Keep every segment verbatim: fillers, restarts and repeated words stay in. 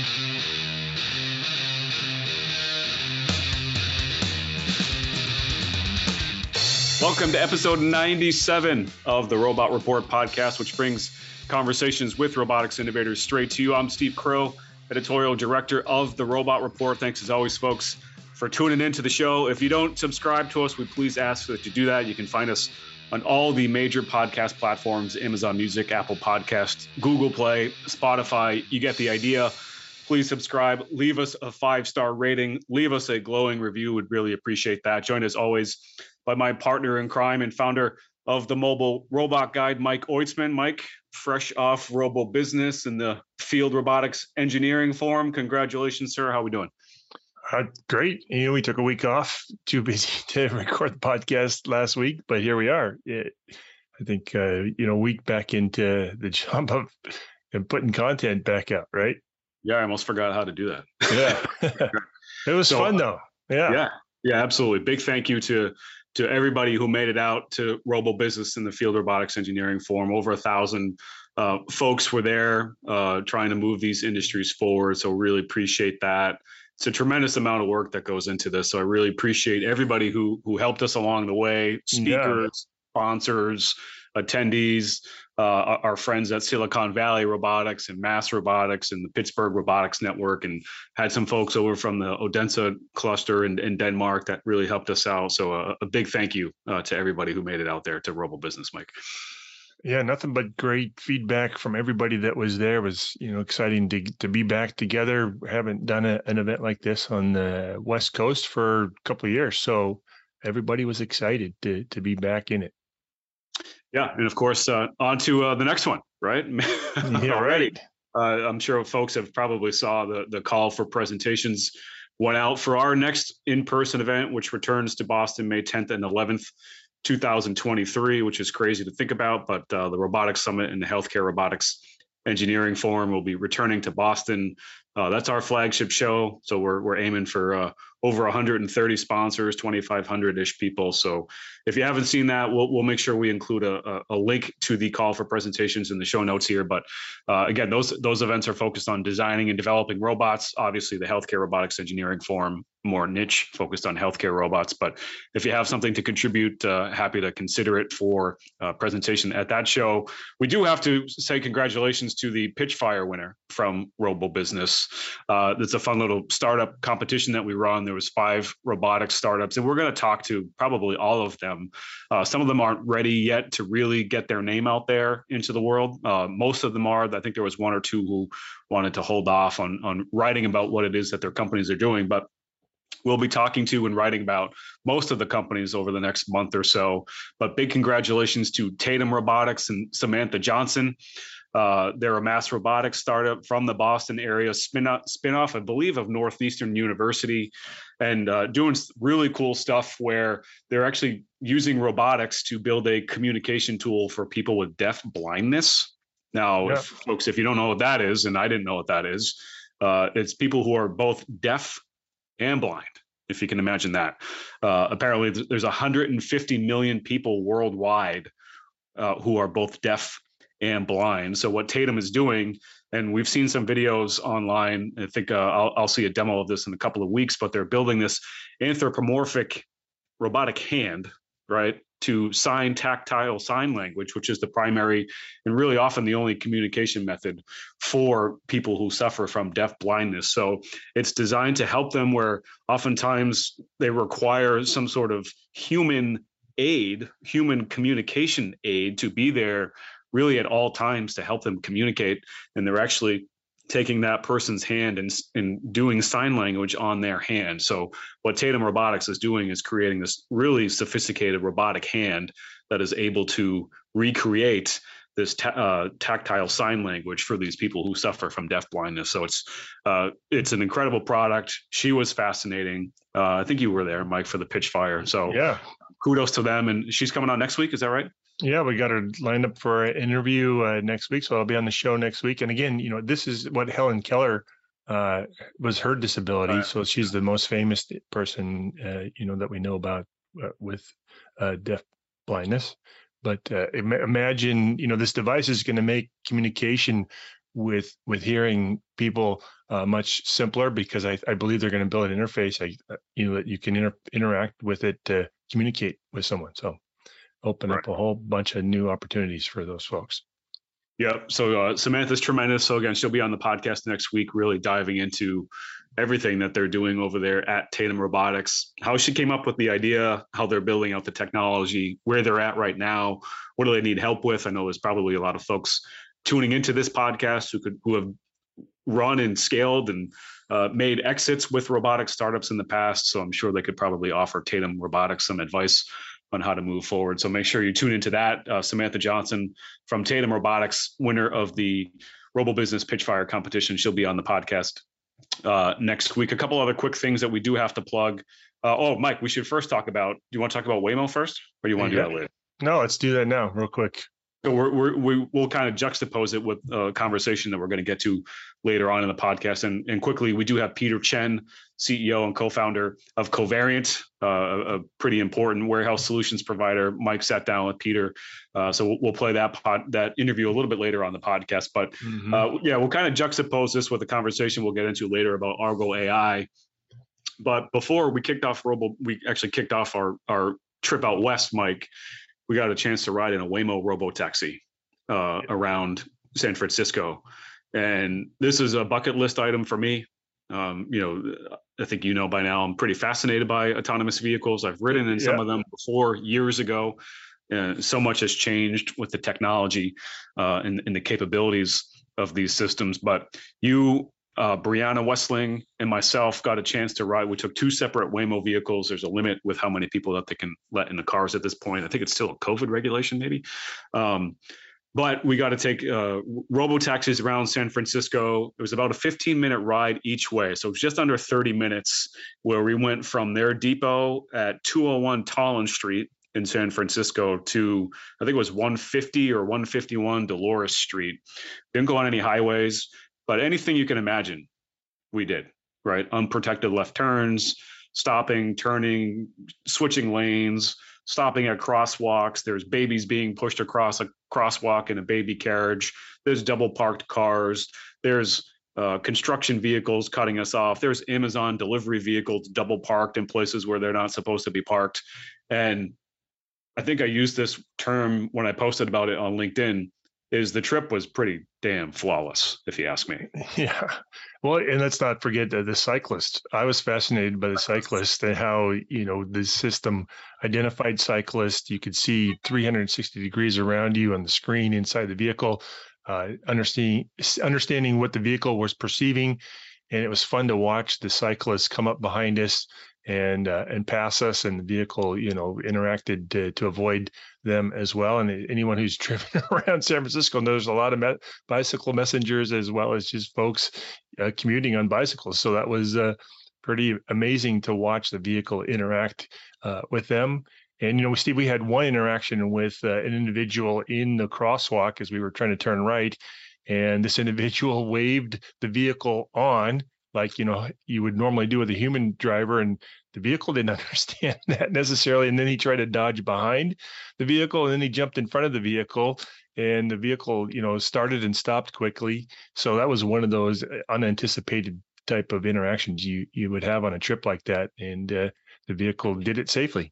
Welcome to episode ninety-seven of the Robot Report podcast, which brings conversations with robotics innovators straight to you. I'm Steve Crow, editorial director of the Robot Report. Thanks as always, folks, for tuning into the show. If you don't subscribe to us, we please ask that you do that. You can find us on all the major podcast platforms: Amazon Music, Apple Podcasts, Google Play, Spotify. You get the idea. Please subscribe, leave us a five-star rating, leave us a glowing review. Would really appreciate that. Joined as always by my partner in crime and founder of the Mobile Robot Guide, Mike Oitzman. Mike, fresh off Robo Business and the Field Robotics Engineering Forum. Congratulations, sir. How are we doing? Uh, great. You know, we took a week off, too busy to record the podcast last week, but here we are. It, I think, uh, you know, week back into the job of and putting content back out, right? Yeah, I almost forgot how to do that. Yeah. It was so fun, though. Yeah. Yeah. Yeah, absolutely. Big thank you to to everybody who made it out to Robo Business in the Field Robotics Engineering Forum. Over a thousand uh, folks were there uh, trying to move these industries forward. So really appreciate that. It's a tremendous amount of work that goes into this. So I really appreciate everybody who who helped us along the way, speakers, yeah. sponsors, attendees, uh, our friends at Silicon Valley Robotics and Mass Robotics and the Pittsburgh Robotics Network, and had some folks over from the Odense cluster in, in Denmark that really helped us out. So a, a big thank you uh, to everybody who made it out there to Robo Business, Mike. Yeah, nothing but great feedback from everybody that was there. It was, you know, exciting to to be back together. We haven't done a, an event like this on the West Coast for a couple of years, so everybody was excited to to be back in it. Yeah, and of course, uh, on to uh, the next one, right? Yeah, right. Uh, I'm sure folks have probably saw the the call for presentations went out for our next in-person event, which returns to Boston May tenth and eleventh, two thousand twenty-three, which is crazy to think about. But uh, the Robotics Summit and the Healthcare Robotics Engineering Forum will be returning to Boston. Uh, that's our flagship show. So we're we're aiming for uh, over one hundred thirty sponsors, twenty-five hundred-ish people. So if you haven't seen that, we'll we'll make sure we include a, a, a link to the call for presentations in the show notes here. But uh, again, those those events are focused on designing and developing robots. Obviously, the Healthcare Robotics Engineering Forum, more niche, focused on healthcare robots. But if you have something to contribute, uh, happy to consider it for uh, presentation at that show. We do have to say congratulations to the Pitchfire winner from Robo Business. Uh, it's a fun little startup competition that we run. There was five robotics startups, and we're going to talk to probably all of them. Uh, some of them aren't ready yet to really get their name out there into the world. Uh, most of them are. I think there was one or two who wanted to hold off on, on writing about what it is that their companies are doing. But we'll be talking to and writing about most of the companies over the next month or so. But big congratulations to Tatum Robotics and Samantha Johnson. Uh, they're a mass robotics startup from the Boston area, spin-off, spin-off I believe, of Northeastern University, and uh, doing really cool stuff where they're actually using robotics to build a communication tool for people with deaf blindness. Now, yeah. if, folks, if you don't know what that is, and I didn't know what that is, uh, it's people who are both deaf and blind, if you can imagine that. Uh, apparently, there's one hundred fifty million people worldwide uh, who are both deaf and blind. So what Tatum is doing, and we've seen some videos online, I think uh, I'll, I'll see a demo of this in a couple of weeks, but they're building this anthropomorphic robotic hand, right, to sign tactile sign language, which is the primary and really often the only communication method for people who suffer from deaf blindness. So it's designed to help them where oftentimes they require some sort of human aid, human communication aid to be there really at all times to help them communicate. And they're actually taking that person's hand and, and doing sign language on their hand. So what Tatum Robotics is doing is creating this really sophisticated robotic hand that is able to recreate this ta- uh, tactile sign language for these people who suffer from deaf blindness. So it's uh, it's an incredible product. She was fascinating. Uh, I think you were there, Mike, for the Pitchfire. So yeah, kudos to them. And she's coming on next week. Is that right? Yeah, we got her lined up for an interview uh, next week. So I'll be on the show next week. And again, you know, this is what Helen Keller uh, was her disability. Right. So she's the most famous person, uh, you know, that we know about uh, with uh, deaf blindness. But uh, imagine, you know, this device is going to make communication with with hearing people uh, much simpler, because I, I believe they're going to build an interface, I, you know, that you can inter- interact with it to communicate with someone. So open Right. up a whole bunch of new opportunities for those folks. Yep. So uh, Samantha's tremendous. So again, she'll be on the podcast next week, really diving into everything that they're doing over there at Tatum Robotics, how she came up with the idea, how they're building out the technology, where they're at right now, what do they need help with. I know there's probably a lot of folks tuning into this podcast who could who have run and scaled and uh, made exits with robotic startups in the past. So I'm sure they could probably offer Tatum Robotics some advice on how to move forward. So make sure you tune into that. Uh, Samantha Johnson from Tatum Robotics, winner of the Robo Business Pitchfire competition. She'll be on the podcast uh, next week. A couple other quick things that we do have to plug. Uh, oh, Mike, we should first talk about, do you want to talk about Waymo first, or do you want to Yeah. do that later? No, let's do that now real quick. So we're, we're, we will kind of juxtapose it with a conversation that we're going to get to later on in the podcast. And, and quickly, we do have Peter Chen, C E O and co-founder of Covariant, uh, a pretty important warehouse solutions provider. Mike sat down with Peter, uh, so we'll, we'll play that pod, that interview a little bit later on the podcast. But mm-hmm. uh, yeah, we'll kind of juxtapose this with a conversation we'll get into later about Argo A I. But before we kicked off Robo, we actually kicked off our our trip out west, Mike. We got a chance to ride in a Waymo robo taxi uh, around San Francisco. And this is a bucket list item for me. Um, you know, I think you know by now, I'm pretty fascinated by autonomous vehicles. I've ridden in some yeah. of them before years ago. And so much has changed with the technology uh, and, and the capabilities of these systems. But you, uh, Brianna Westling, and myself got a chance to ride. We took two separate Waymo vehicles. There's a limit with how many people that they can let in the cars at this point. I think it's still a COVID regulation, maybe. Um, but we got to take uh, robo taxis around San Francisco. It was about a fifteen minute ride each way. So it was just under thirty minutes, where we went from their depot at two oh one Tolland Street in San Francisco to, I think it was one fifty or one fifty-one Dolores Street. Didn't go on any highways, but anything you can imagine, we did, right? Unprotected left turns, stopping, turning, switching lanes, stopping at crosswalks. There's babies being pushed across a crosswalk in a baby carriage. There's double parked cars. There's uh, construction vehicles cutting us off. There's Amazon delivery vehicles double parked in places where they're not supposed to be parked. And I think I used this term when I posted about it on LinkedIn, is the trip was pretty damn flawless, if you ask me. Yeah. Well, and let's not forget the, the cyclist. I was fascinated by the cyclist and how, you know, the system identified cyclists. You could see three hundred sixty degrees around you on the screen inside the vehicle, uh, understanding, understanding what the vehicle was perceiving. And it was fun to watch the cyclists come up behind us and uh, and pass us, and the vehicle, you know, interacted to, to avoid them as well. And anyone who's driven around San Francisco knows a lot of me- bicycle messengers, as well as just folks uh, commuting on bicycles. So that was uh, pretty amazing to watch the vehicle interact uh, with them. And, you know, Steve, we had one interaction with uh, an individual in the crosswalk as we were trying to turn right. And this individual waved the vehicle on, like, you know, you would normally do with a human driver, and the vehicle didn't understand that necessarily. And then he tried to dodge behind the vehicle, and then he jumped in front of the vehicle, and the vehicle, you know, started and stopped quickly. So that was one of those unanticipated type of interactions you you would have on a trip like that. And uh, the vehicle did it safely.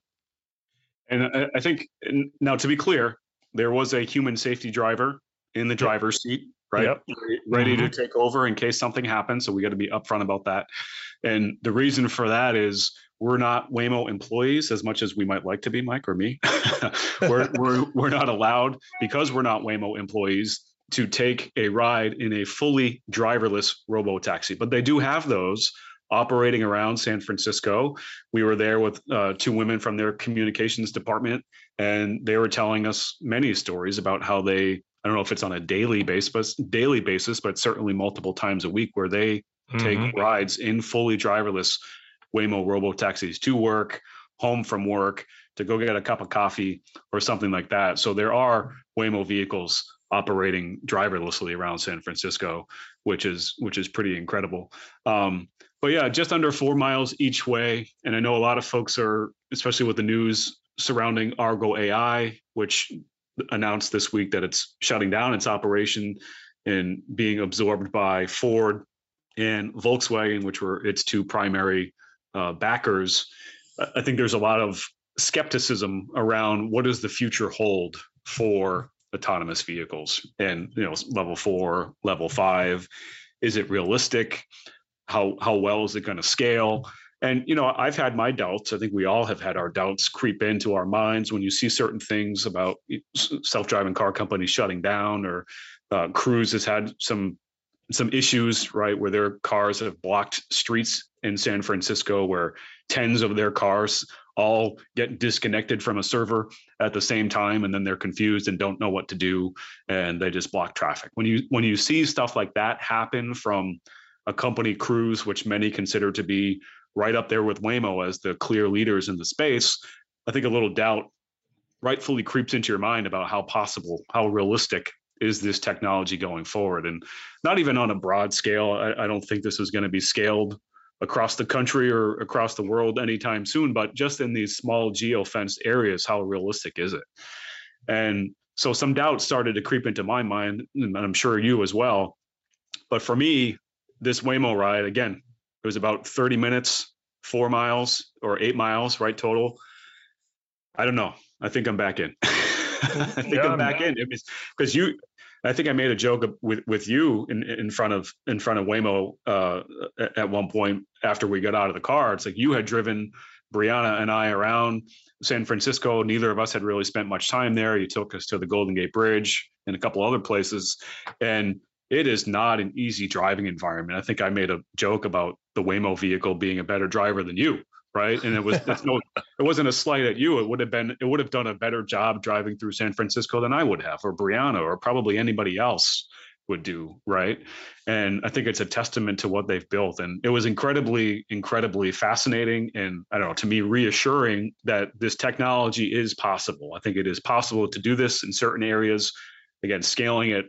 And I think, now to be clear, there was a human safety driver in the driver's seat, right? Yep. Ready Mm-hmm. to take over in case something happens. So we got to be upfront about that. And the reason for that is we're not Waymo employees as much as we might like to be, Mike or me. we're, we're, we're not allowed, because we're not Waymo employees, to take a ride in a fully driverless robo taxi. But they do have those operating around San Francisco. We were there with uh, two women from their communications department, and they were telling us many stories about how they, I don't know if it's on a daily basis, daily basis, but certainly multiple times a week, where they mm-hmm. take rides in fully driverless Waymo robo taxis to work, home from work, to go get a cup of coffee or something like that. So there are Waymo vehicles operating driverlessly around San Francisco, which is which is pretty incredible. Um, but yeah, just under four miles each way. And I know a lot of folks are, especially with the news surrounding Argo A I, which announced this week that it's shutting down its operation and being absorbed by Ford and Volkswagen, which were its two primary uh, backers, I think there's a lot of skepticism around what does the future hold for autonomous vehicles, and you know, level four, level five, is it realistic? How how well is it going to scale? And you know, I've had my doubts. I think we all have had our doubts creep into our minds when you see certain things about self-driving car companies shutting down, or uh, Cruise has had some some issues, right, where their cars have blocked streets in San Francisco, where tens of their cars all get disconnected from a server at the same time, and then they're confused and don't know what to do, and they just block traffic. When you when you see stuff like that happen from a company, Cruise, which many consider to be right up there with Waymo as the clear leaders in the space, I think a little doubt rightfully creeps into your mind about how possible, how realistic is this technology going forward. And not even on a broad scale. I, I don't think this is going to be scaled across the country or across the world anytime soon, but just in these small geo-fenced areas, how realistic is it? And so some doubts started to creep into my mind, and I'm sure you as well. But for me, this Waymo ride, again, it was about thirty minutes, four miles or eight miles, right, total. I don't know. I think I'm back in. I think yeah, I'm back in. It was because you, I think I made a joke with with you in in front of in front of Waymo uh, at one point after we got out of the car. It's like you had driven Brianna and I around San Francisco. Neither of us had really spent much time there. You took us to the Golden Gate Bridge and a couple other places, and it is not an easy driving environment. I think I made a joke about the Waymo vehicle being a better driver than you. Right. And it was, it's no, it wasn't a slight at you. It would have been, it would have done a better job driving through San Francisco than I would have, or Brianna, or probably anybody else would do. Right. And I think it's a testament to what they've built. And it was incredibly, incredibly fascinating. And I don't know, to me, reassuring that this technology is possible. I think it is possible to do this in certain areas. Again, scaling it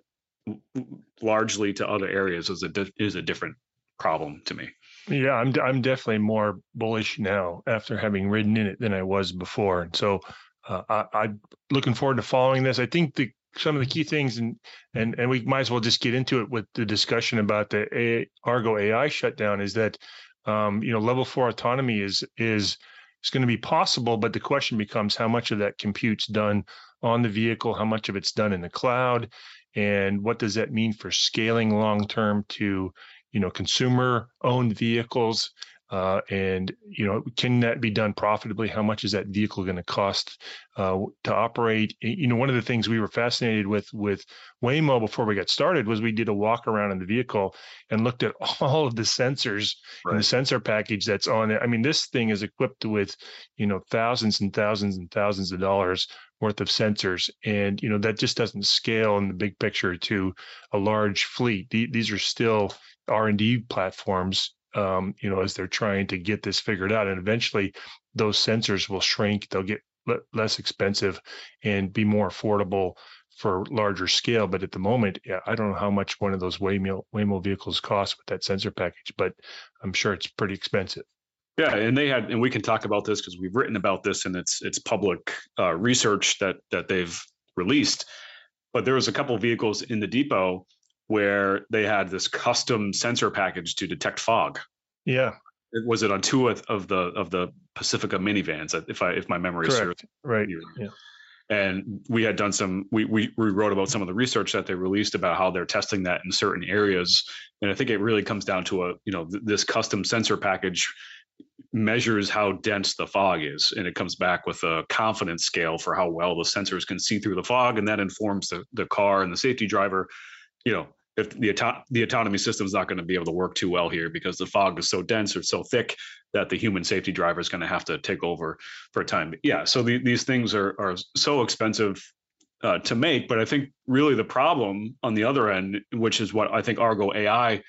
largely to other areas is a, is a different problem to me. Yeah, I'm I'm definitely more bullish now after having ridden in it than I was before. And so uh, I, I'm looking forward to following this. I think the some of the key things, and and and we might as well just get into it with the discussion about the A, Argo A I shutdown, is that um, you know, level four autonomy is is is going to be possible, but the question becomes how much of that compute's done on the vehicle, how much of it's done in the cloud, and what does that mean for scaling long term to, you know, consumer-owned vehicles, uh, and, you know, can that be done profitably? How much is that vehicle going to cost uh, to operate? You know, one of the things we were fascinated with with Waymo before we got started was we did a walk around in the vehicle and looked at all of the sensors right. and the sensor package that's on it. I mean, this thing is equipped with, you know, thousands and thousands and thousands of dollars worth of sensors. And, you know, that just doesn't scale in the big picture to a large fleet. These are still R and D platforms, um, you know, as they're trying to get this figured out. And eventually those sensors will shrink, they'll get le- less expensive and be more affordable for larger scale. But at the moment, yeah, I don't know how much one of those Waymo, Waymo vehicles costs with that sensor package, but I'm sure it's pretty expensive. Yeah, and they had, and we can talk about this because we've written about this and it's it's public uh, research that that they've released. But there was a couple of vehicles in the depot where they had this custom sensor package to detect fog. Yeah, it, was it on two of, of the of the Pacifica minivans? If I if my memory is correct, right? Yeah. And we had done some, we, we we wrote about some of the research that they released about how they're testing that in certain areas. And I think it really comes down to a, you know, th- this custom sensor package measures how dense the fog is, and it comes back with a confidence scale for how well the sensors can see through the fog, and that informs the, the car and the safety driver, you know, if the auto- the autonomy system is not going to be able to work too well here because the fog is so dense or so thick that the human safety driver is going to have to take over for a time. But yeah, so the, these things are are so expensive uh, to make, but I think really the problem on the other end, which is what I think Argo A I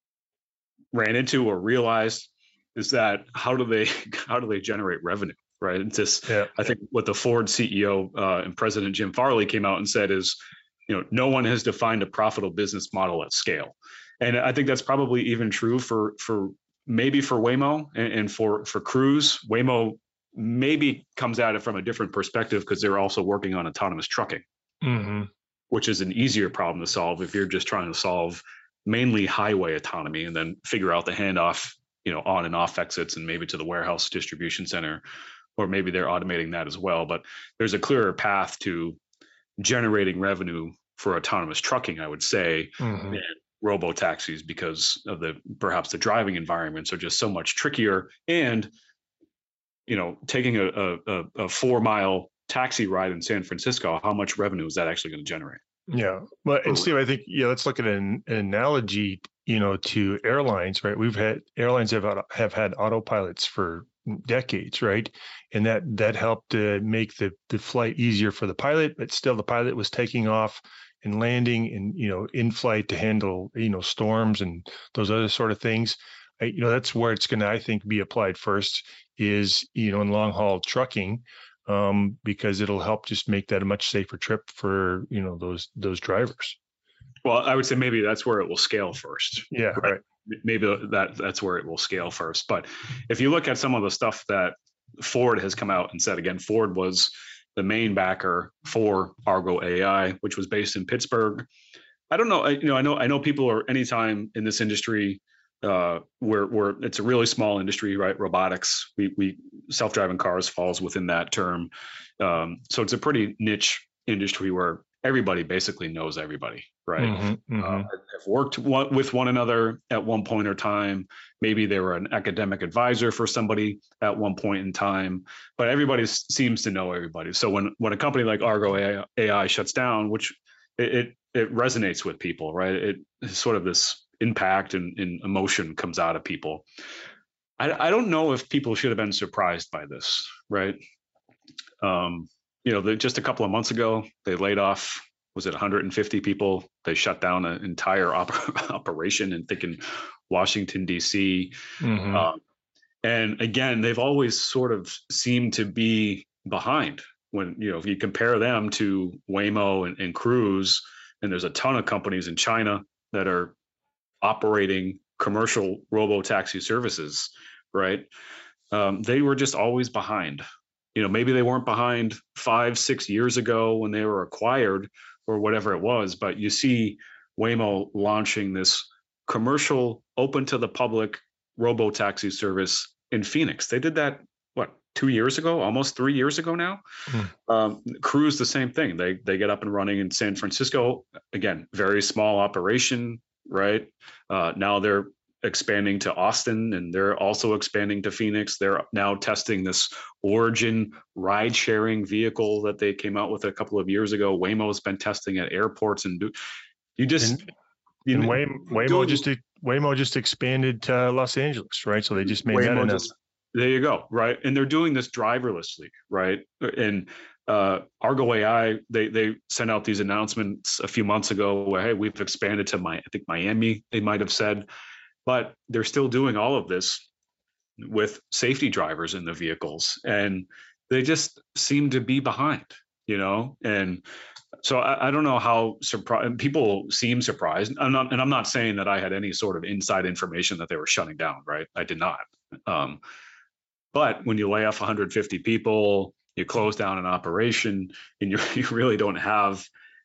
ran into or realized, is that how do they how do they generate revenue, right? It's just, yeah. I think what the Ford C E O uh, and President Jim Farley came out and said is, you know, no one has defined a profitable business model at scale, and I think that's probably even true for for maybe for Waymo and, and for for Cruise. Waymo maybe comes at it from a different perspective because they're also working on autonomous trucking. Mm-hmm. which is an easier problem to solve if you're just trying to solve mainly highway autonomy and then figure out the handoff, you know, on and off exits and maybe to the warehouse distribution center, or maybe they're automating that as well. But there's a clearer path to generating revenue for autonomous trucking, I would say, Mm-hmm. than robo taxis, because of the perhaps the driving environments are just so much trickier. And you know, taking a a, a four mile taxi ride in San Francisco, how much revenue is that actually going to generate? Yeah. Well, and Steve, I think, yeah, let's look at an, an analogy, you know, to airlines, right? We've had airlines have had, have had autopilots for decades, right? And that that helped to make the the flight easier for the pilot, but still the pilot was taking off and landing and, you know, in flight to handle, you know, storms and those other sort of things. I, you know, that's where it's going to, I think, be applied first is, you know, in long haul trucking. Um, because it'll help just make that a much safer trip for, you know, those those drivers. Well, I would say maybe that's where it will scale first. Yeah, right. right. Maybe that that's where it will scale first. But if you look at some of the stuff that Ford has come out and said, again, Ford was the main backer for Argo A I, which was based in Pittsburgh. I don't know, I, you know, I know, I know people are anytime in this industry. Uh, where where it's a really small industry, right? Robotics, we we self-driving cars falls within that term, um, so it's a pretty niche industry where everybody basically knows everybody, right? Mm-hmm, mm-hmm. Uh, have worked one, with one another at one point or time. Maybe they were an academic advisor for somebody at one point in time, but everybody seems to know everybody. So when when a company like Argo A I shuts down, which it it, it resonates with people, right? It is sort of this impact and, and emotion comes out of people. I, I don't know if people should have been surprised by this, right? Um, you know, the, just a couple of months ago, they laid off, was it one hundred fifty people? They shut down an entire op- operation in thinking Washington, D C. Mm-hmm. Um, and again, they've always sort of seemed to be behind when, you know, if you compare them to Waymo and, and Cruise, and there's a ton of companies in China that are operating commercial robo taxi services, right? Um, they were just always behind. You know, maybe they weren't behind five, six years ago when they were acquired or whatever it was, but you see Waymo launching this commercial, open to the public robo taxi service in Phoenix. They did that, what, two years ago, almost three years ago now. Mm. Um, Cruise, the same thing. They they get up and running in San Francisco. Again, very small operation, right? Uh, now they're expanding to Austin, and they're also expanding to Phoenix. They're now testing this Origin ride-sharing vehicle that they came out with a couple of years ago. Waymo's been testing at airports, and do, you just and, you and Way, Waymo just Waymo just expanded to Los Angeles, right? So they just made Waymo that announcement. Just, there you go, right? And they're doing this driverlessly, right? And uh, Argo A I, they they sent out these announcements a few months ago where, hey, we've expanded to my, I think Miami, they might have said, but they're still doing all of this with safety drivers in the vehicles, and they just seem to be behind, you know. And so I, I don't know how surprised people seem surprised. I'm not, and I'm not saying that I had any sort of inside information that they were shutting down, right? I did not. Um, but when you lay off one hundred fifty people, you close down an operation, and you you really don't have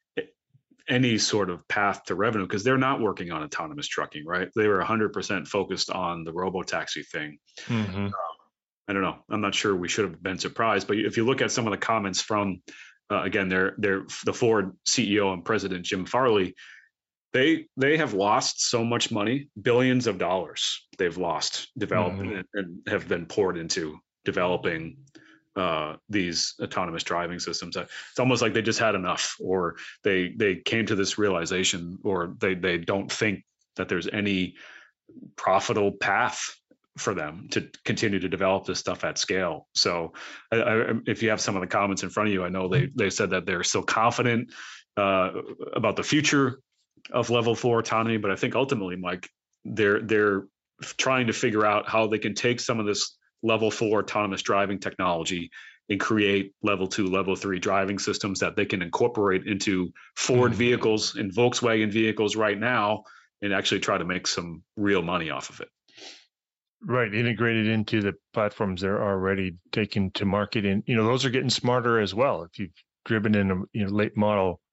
any sort of path to revenue because they're not working on autonomous trucking, right? They were one hundred percent focused on the robo-taxi thing. Mm-hmm. Um, I don't know. I'm not sure we should have been surprised, but if you look at some of the comments from, uh, again, they're, they're the Ford C E O and president, Jim Farley, they they have lost so much money, billions of dollars they've lost, developed mm-hmm. and have been poured into developing uh, these autonomous driving systems. It's almost like they just had enough, or they they came to this realization, or they they don't think that there's any profitable path for them to continue to develop this stuff at scale. So I, I, if you have some of the comments in front of you, I know they they said that they're still confident uh, about the future of level four autonomy, but I think ultimately, Mike, they're they're trying to figure out how they can take some of this level four autonomous driving technology and create level two, level three driving systems that they can incorporate into Ford mm-hmm. vehicles and Volkswagen vehicles right now, and actually try to make some real money off of it. Right, integrated into the platforms they're already taking to market, and you know those are getting smarter as well. If you've driven in a you know late model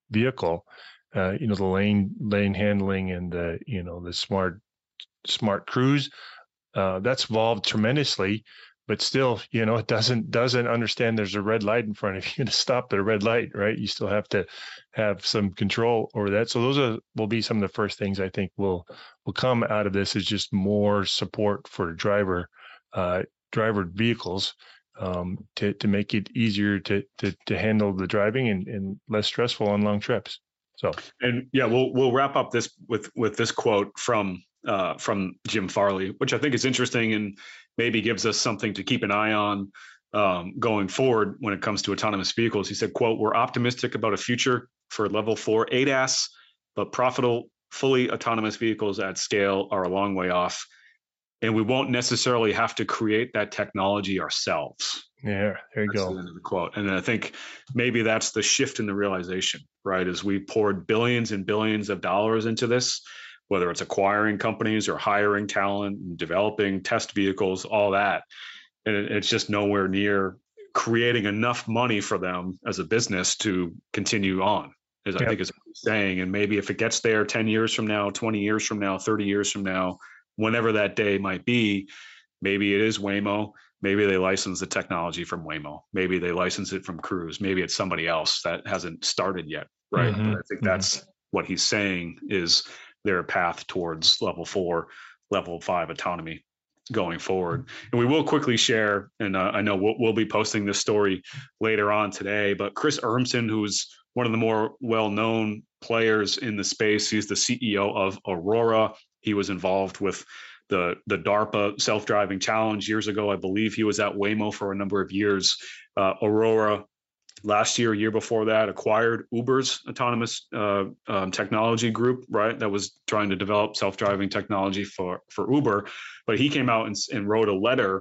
vehicle, uh, you know, the lane lane handling and the, you know, the smart smart cruise, uh, that's evolved tremendously. But still, you know, it doesn't doesn't understand there's a red light in front of you to stop at a red light, right? You still have to have some control over that. So those are will be some of the first things I think will will come out of this, is just more support for driver uh, driver vehicles, um, to to make it easier to to to handle the driving, and, and less stressful on long trips. So, and yeah, we'll we'll wrap up this with with this quote from uh, from Jim Farley, which I think is interesting and maybe gives us something to keep an eye on um, going forward when it comes to autonomous vehicles. He said, "quote We're optimistic about a future for level four A D A S, but profitable, fully autonomous vehicles at scale are a long way off, and we won't necessarily have to create that technology ourselves." Yeah, there you That's go. the end of the quote. And I think maybe that's the shift in the realization, right? As we poured billions and billions of dollars into this, whether it's acquiring companies or hiring talent and developing test vehicles, all that. And it's just nowhere near creating enough money for them as a business to continue on, as I Yep. think is what he's saying. And maybe if it gets there ten years from now, twenty years from now, thirty years from now, whenever that day might be, maybe it is Waymo. Maybe they license the technology from Waymo. Maybe they license it from Cruise. Maybe it's somebody else that hasn't started yet, right? Mm-hmm. But I think Mm-hmm. that's what he's saying is their path towards level four, level five autonomy going forward. And we will quickly share, and uh, I know we'll, we'll be posting this story later on today, but Chris Urmson, who's one of the more well-known players in the space, he's the C E O of Aurora. He was involved with the the DARPA self-driving challenge years ago. I believe he was at Waymo for a number of years. Uh, Aurora last year, year before that, acquired Uber's autonomous uh, um, technology group, right? That was trying to develop self-driving technology for for Uber. But he came out and, and wrote a letter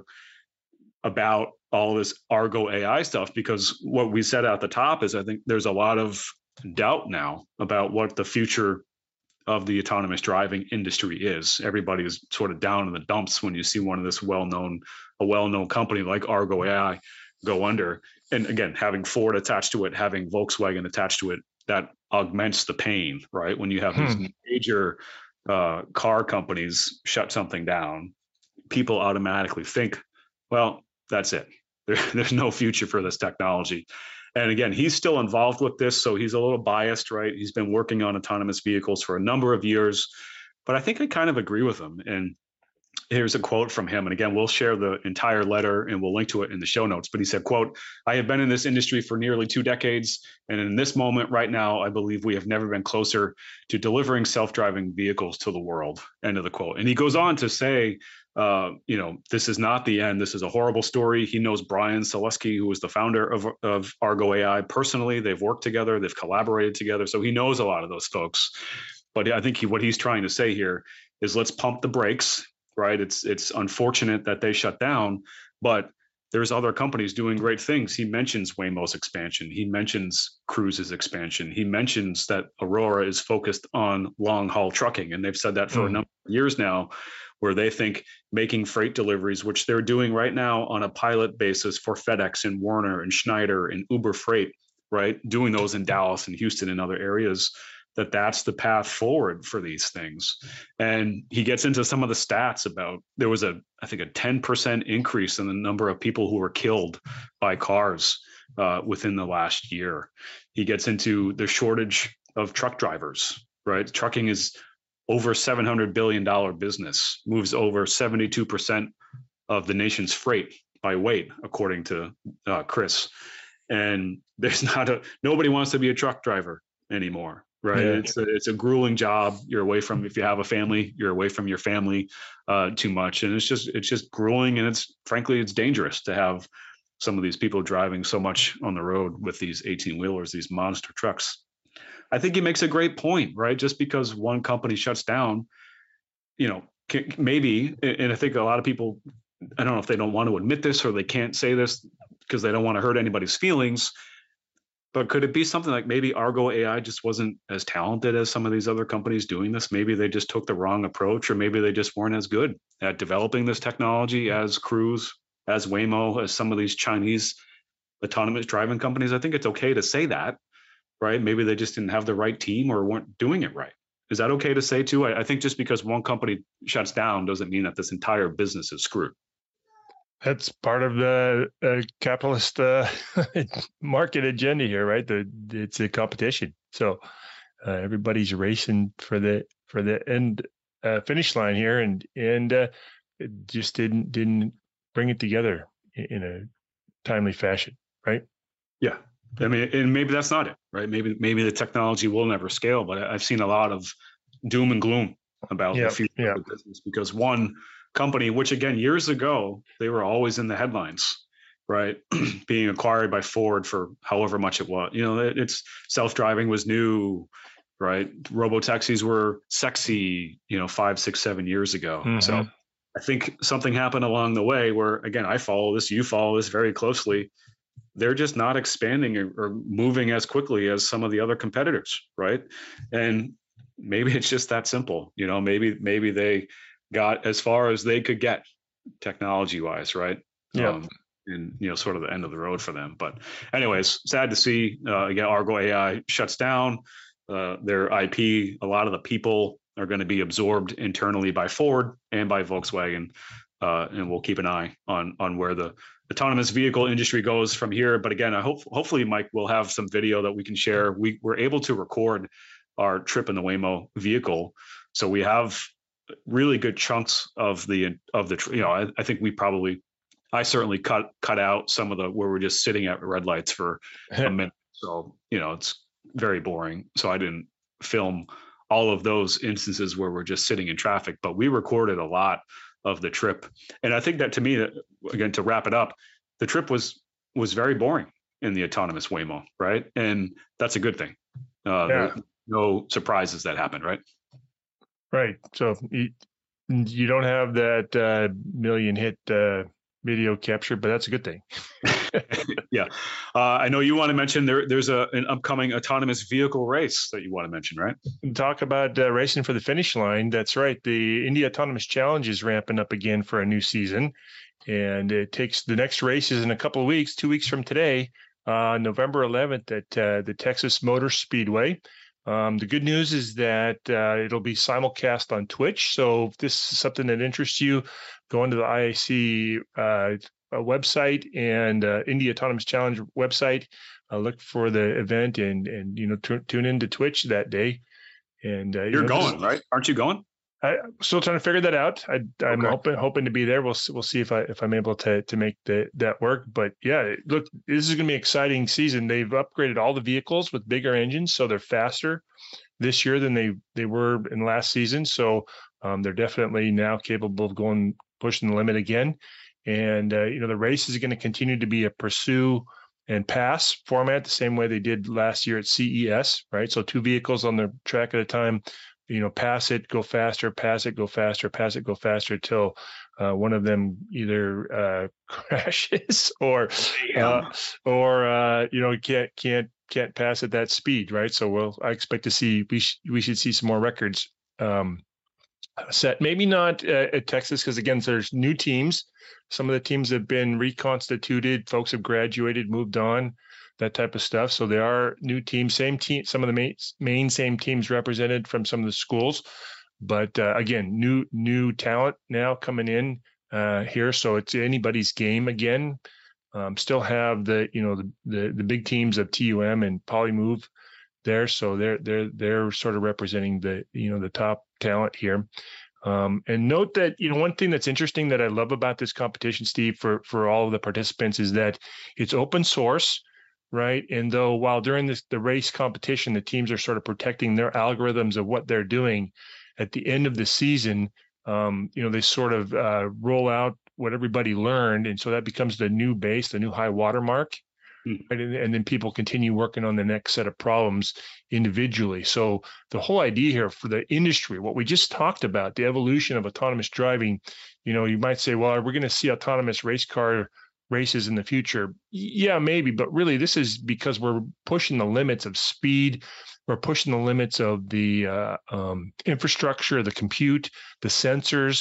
about all this Argo A I stuff, because what we said at the top is I think there's a lot of doubt now about what the future of the autonomous driving industry is. Everybody is sort of down in the dumps when you see one of this well-known, a well-known company like Argo A I go under. And again, having Ford attached to it, having Volkswagen attached to it, that augments the pain, right? When you have hmm. these major uh, car companies shut something down, people automatically think, well, that's it. There, there's no future for this technology. And again, he's still involved with this, so he's a little biased, right? He's been working on autonomous vehicles for a number of years, but I think I kind of agree with him. And here's a quote from him. And again, we'll share the entire letter and we'll link to it in the show notes. But he said, quote, "I have been in this industry for nearly two decades. And in this moment right now, I believe we have never been closer to delivering self-driving vehicles to the world." End of the quote. And he goes on to say, uh, you know, this is not the end. This is a horrible story. He knows Brian Selesky, who was the founder of, of Argo A I personally. They've worked together. They've collaborated together. So he knows a lot of those folks. But I think he, what he's trying to say here is let's pump the brakes. Right. It's it's unfortunate that they shut down, but there's other companies doing great things. He mentions Waymo's expansion. He mentions Cruise's expansion. He mentions that Aurora is focused on long haul trucking. And they've said that for mm. a number of years now, where they think making freight deliveries, which they're doing right now on a pilot basis for FedEx and Werner and Schneider and Uber Freight, right, doing those in Dallas and Houston and other areas, that that's the path forward for these things. And he gets into some of the stats about, there was a, I think a ten percent increase in the number of people who were killed by cars uh, within the last year. He gets into the shortage of truck drivers, right? Trucking is over seven hundred billion dollars business, moves over seventy-two percent of the nation's freight by weight, according to uh, Chris. And there's not a, nobody wants to be a truck driver anymore. Right. Yeah. It's a, it's a grueling job. You're away from, if you have a family, you're away from your family uh, too much. And it's just, it's just grueling. And it's, frankly, it's dangerous to have some of these people driving so much on the road with these eighteen wheelers, these monster trucks. I think he makes a great point, right? Just because one company shuts down, you know, can, maybe, and I think a lot of people, I don't know if they don't want to admit this or they can't say this because they don't want to hurt anybody's feelings. But could it be something like maybe Argo A I just wasn't as talented as some of these other companies doing this? Maybe they just took the wrong approach, or maybe they just weren't as good at developing this technology as Cruise, as Waymo, as some of these Chinese autonomous driving companies. I think it's okay to say that, right? Maybe they just didn't have the right team or weren't doing it right. Is that okay to say too? I, I think just because one company shuts down doesn't mean that this entire business is screwed. That's part of the uh, capitalist uh, market agenda here, right? The it's a competition, so uh, everybody's racing for the for the end uh, finish line here, and and uh, it just didn't didn't bring it together in, in a timely fashion, right? Yeah, I mean, and maybe that's not it, right? Maybe maybe the technology will never scale, but I've seen a lot of doom and gloom about Yeah, the future yeah. of the business because one company, which again years ago they were always in the headlines, right? Being acquired by Ford for however much it was. You know, it, it's self-driving was new, right? Robo taxis were sexy, you know, five, six, seven years ago. Mm-hmm. So I think something happened along the way where, again, I follow this, you follow this very closely. They're just not expanding or, or moving as quickly as some of the other competitors, right? And maybe it's just that simple. You know, maybe maybe they got as far as they could get technology wise, right? Yeah. Um, and you know, sort of the end of the road for them. But anyways, sad to see. Uh, again, Argo A I shuts down uh, their I P. A lot of the people are going to be absorbed internally by Ford and by Volkswagen, uh, and we'll keep an eye on on where the autonomous vehicle industry goes from here. But again, I hope hopefully, Mike, we'll have some video that we can share. We were able to record our trip in the Waymo vehicle, so we have really good chunks of the of the you know I, I think we probably I certainly cut cut out some of the where we're just sitting at red lights for a minute. So you know it's very boring. So I didn't film all of those instances where we're just sitting in traffic, but we recorded a lot of the trip. And I think that to me, again, to wrap it up, the trip was was very boring in the autonomous Waymo, right? And that's a good thing. Uh, Yeah. No surprises that happened, right? Right. So you, you don't have that uh, million hit uh, video capture, but that's a good thing. Yeah. Uh, I know you want to mention there. There's a an upcoming autonomous vehicle race that you want to mention, right? Talk about uh, racing for the finish line. That's right. The Indy Autonomous Challenge is ramping up again for a new season. And it takes the next race is in a couple of weeks, two weeks from today, uh, November eleventh at uh, the Texas Motor Speedway. Um, the good news is that uh, it'll be simulcast on Twitch. So if this is something that interests you, go into the I A C uh, website and uh, Indy Autonomous Challenge website. Uh, look for the event and and you know t- tune into Twitch that day. And uh, you're you know, going, just, right? Aren't you going? I, I'm still trying to figure that out. I, I'm Okay. hoping hoping to be there. We'll we'll see if I if I'm able to to make the, that work. But yeah, look, this is going to be an exciting season. They've upgraded all the vehicles with bigger engines, so they're faster this year than they they were in last season. So um, they're definitely now capable of going pushing the limit again. And uh, you know the race is going to continue to be a pursue and pass format, the same way they did last year at C E S, right? So two vehicles on the track at a time. You know, pass it, go faster, pass it, go faster, pass it, go faster, till uh, one of them either uh, crashes or uh, or uh, you know can't can't can't pass at that speed, right? So we'll I expect to see we sh- we should see some more records um, set. Maybe not uh, at Texas because again, there's new teams. Some of the teams have been reconstituted. Folks have graduated, moved on. That type of stuff. So there are new teams, same team, some of the main, main same teams represented from some of the schools, but uh, again, new new talent now coming in uh, here. So it's anybody's game again. Um, still have the you know the, the the big teams of T U M and Polymove there. So they're they're they're sort of representing the you know the top talent here. Um, and note that you know one thing that's interesting that I love about this competition, Steve, for for all of the participants is that it's open source. Right. And though while during this the race competition, the teams are sort of protecting their algorithms of what they're doing at the end of the season, um, you know, they sort of uh, roll out what everybody learned. And so that becomes the new base, the new high watermark. Mm-hmm. Right? And, and then people continue working on the next set of problems individually. So the whole idea here for the industry, what we just talked about, the evolution of autonomous driving, you know, you might say, well, we're going to see autonomous race car races in the future. Yeah, maybe, but really this is because we're pushing the limits of speed. We're pushing the limits of the uh, um, infrastructure, the compute, the sensors,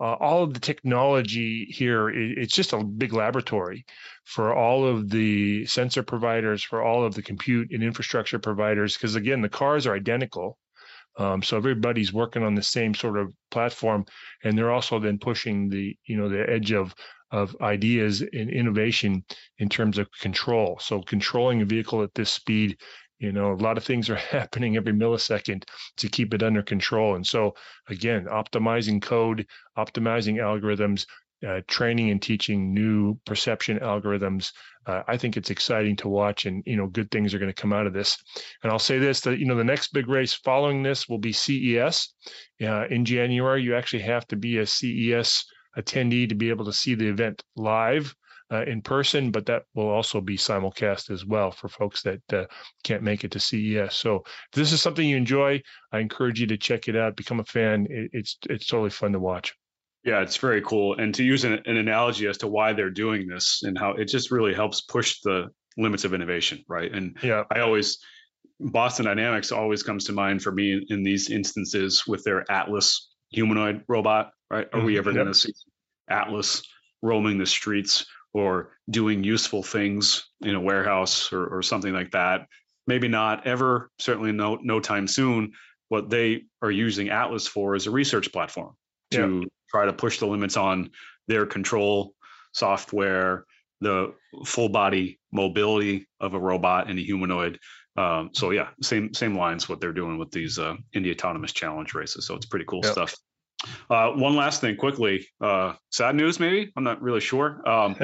uh, all of the technology here, it, it's just a big laboratory for all of the sensor providers, for all of the compute and infrastructure providers, because again, the cars are identical. Um, so everybody's working on the same sort of platform, and they're also then pushing the, you know, the edge of of ideas and innovation in terms of control. So controlling a vehicle at this speed, you know, a lot of things are happening every millisecond to keep it under control. And so again, optimizing code, optimizing algorithms, uh, training and teaching new perception algorithms. Uh, I think it's exciting to watch, and, you know, good things are going to come out of this. And I'll say this, that, you know, the next big race following this will be C E S uh, in January. You actually have to be a C E S attendee to be able to see the event live uh, in person, but that will also be simulcast as well for folks that uh, can't make it to C E S. So if this is something you enjoy, I encourage you to check it out, become a fan. It, it's it's totally fun to watch. Yeah, it's very cool. And to use an, an analogy as to why they're doing this and how it just really helps push the limits of innovation, right? And yeah, I always, Boston Dynamics always comes to mind for me in, in these instances with their Atlas humanoid robot, right? Are mm-hmm. we ever yep. going to see Atlas roaming the streets or doing useful things in a warehouse or, or something like that? Maybe not ever, certainly no, no time soon. What they are using Atlas for is a research platform to yep. try to push the limits on their control software, the full body mobility of a robot and a humanoid. Um, so yeah, same same lines what they're doing with these uh, Indy Autonomous Challenge races. So it's pretty cool yep. stuff. Uh, one last thing quickly, uh, sad news maybe, I'm not really sure. Um,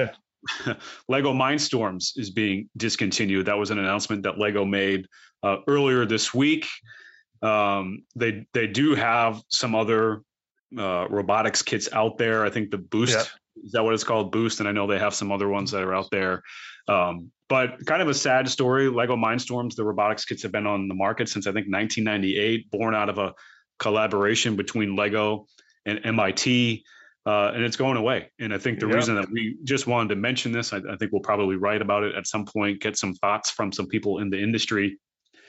Lego Mindstorms is being discontinued. That was an announcement that Lego made uh, earlier this week. Um, they they do have some other uh, robotics kits out there. I think the Boost, yep. is that what it's called? Boost. And I know they have some other ones that are out there. Um, but kind of a sad story. Lego Mindstorms, the robotics kits have been on the market since I think nineteen ninety-eight, born out of a collaboration between Lego and M I T, uh, and it's going away. And I think the yep. reason that we just wanted to mention this, I, I think we'll probably write about it at some point, get some thoughts from some people in the industry,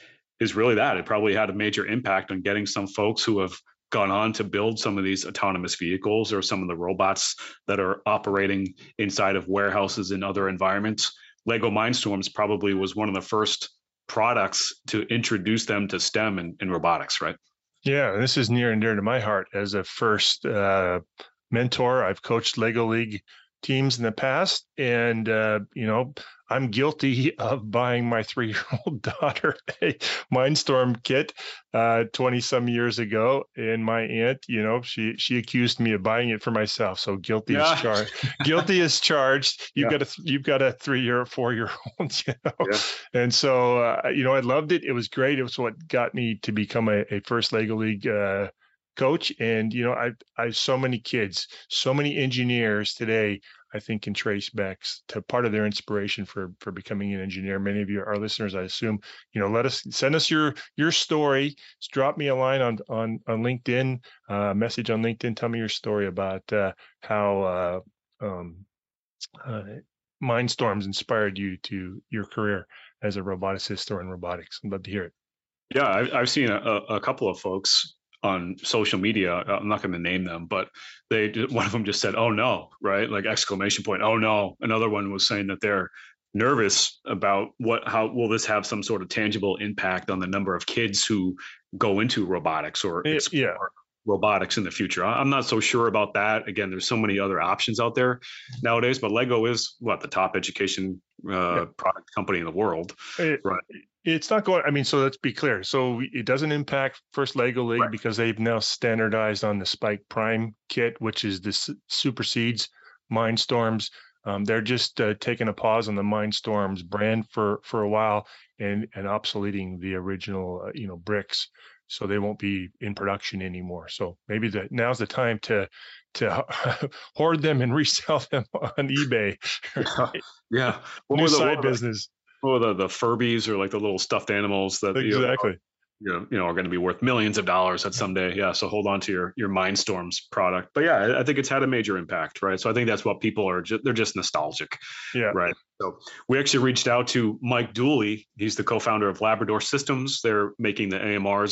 is really that. It probably had a major impact on getting some folks who have gone on to build some of these autonomous vehicles or some of the robots that are operating inside of warehouses and other environments. Lego Mindstorms probably was one of the first products to introduce them to STEM and, and robotics, right? Yeah, this is near and dear to my heart. As a first uh, mentor, I've coached Lego League teams in the past, and uh, you know, I'm guilty of buying my three-year-old daughter a Mindstorm kit uh, twenty some years ago, and my aunt, you know, she she accused me of buying it for myself. So guilty yeah. is charged. Guilty is charged. You've yeah. got a you've got a three-year, four-year-old, you know, yeah. and so uh, you know, I loved it. It was great. It was what got me to become a, a first Lego League Uh, coach. And, you know, I I have so many kids, so many engineers today, I think can trace back to part of their inspiration for, for becoming an engineer. Many of you, our listeners, I assume, you know, let us send us your, your story. Just drop me a line on, on, on LinkedIn, uh, message on LinkedIn. Tell me your story about uh, how uh, um, uh, Mindstorms inspired you to your career as a roboticist or in robotics. I'd love to hear it. Yeah, I've, I've seen a, a couple of folks on social media. I'm not going to name them, but they, one of them just said, "Oh no," right? Like exclamation point, "Oh no." Another one was saying that they're nervous about what, how will this have some sort of tangible impact on the number of kids who go into robotics or it, explore yeah. robotics in the future. I'm not so sure about that. Again, there's so many other options out there nowadays, but Lego is what, the top education uh, yeah. product company in the world, it, right? It's not going, I mean, so let's be clear. So it doesn't impact First Lego League right. because they've now standardized on the Spike Prime kit, which is this supersedes Mindstorms. Um, they're just uh, taking a pause on the Mindstorms brand for, for a while and, and obsoleting the original, uh, you know, bricks. So they won't be in production anymore. So maybe the, now's the time to to hoard them and resell them on eBay. Right? Yeah. What New the, side what business. Or the, the Furbies or like the little stuffed animals that exactly you know, you know are going to be worth millions of dollars at someday. Yeah, so hold on to your your Mindstorms product. But yeah, I think it's had a major impact, right? So I think that's what people are. Just, they're just nostalgic, yeah, right. So we actually reached out to Mike Dooley. He's the co-founder of Labrador Systems. They're making the A M Rs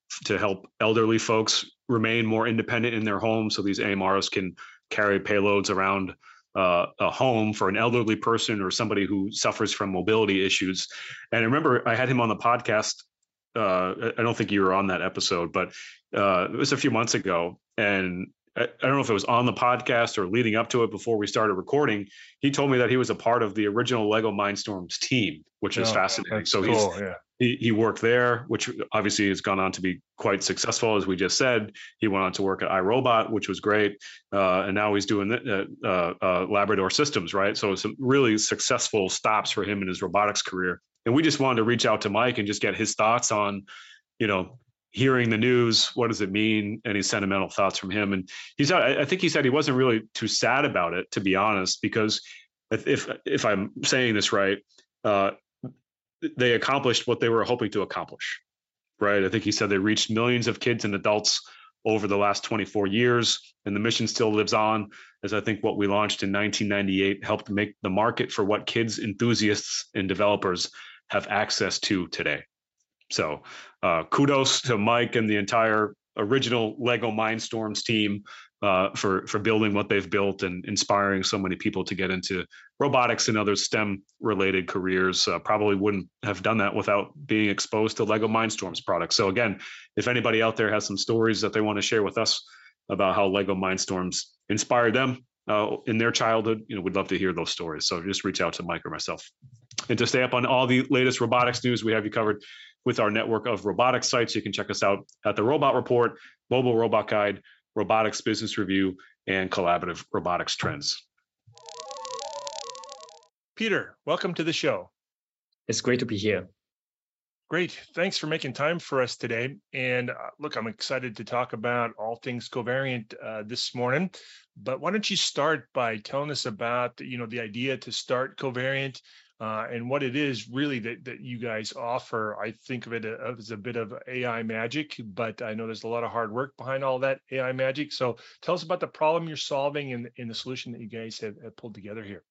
to help elderly folks remain more independent in their homes. So these A M Rs can carry payloads around uh, a home for an elderly person or somebody who suffers from mobility issues. And I remember I had him on the podcast. Uh, I don't think you were on that episode, but uh, it was a few months ago. And I, I don't know if it was on the podcast or leading up to it before we started recording. He told me that he was a part of the original Lego Mindstorms team, which is oh, fascinating. So cool, he's, yeah. he, he worked there, which obviously has gone on to be quite successful, as we just said. He went on to work at iRobot, which was great. Uh, and now he's doing uh, uh, uh, Labrador Systems, right? So some really successful stops for him in his robotics career. And we just wanted to reach out to Mike and just get his thoughts on, you know, hearing the news, what does it mean? Any sentimental thoughts from him? And he's, I think he said he wasn't really too sad about it, to be honest, because if if I'm saying this right, uh, they accomplished what they were hoping to accomplish, right? I think he said they reached millions of kids and adults over the last twenty-four years, and the mission still lives on, as I think what we launched in nineteen ninety-eight helped make the market for what kids, enthusiasts, and developers have access to today. So uh, kudos to Mike and the entire original Lego Mindstorms team uh, for, for building what they've built and inspiring so many people to get into robotics and other STEM-related careers. Uh, probably wouldn't have done that without being exposed to Lego Mindstorms products. So again, if anybody out there has some stories that they want to share with us about how Lego Mindstorms inspired them uh, in their childhood, you know, we'd love to hear those stories. So just reach out to Mike or myself. And to stay up on all the latest robotics news, we have you covered with our network of robotics sites. You can check us out at the Robot Report, Mobile Robot Guide, Robotics Business Review, and Collaborative Robotics Trends. Peter, welcome to the show. It's great to be here. Great. Thanks for making time for us today. And uh, look, I'm excited to talk about all things Covariant uh, this morning. But why don't you start by telling us about, you know, the idea to start Covariant uh, and what it is really that, that you guys offer. I think of it as a bit of A I magic, but I know there's a lot of hard work behind all that A I magic. So tell us about the problem you're solving and, and the solution that you guys have, have pulled together here.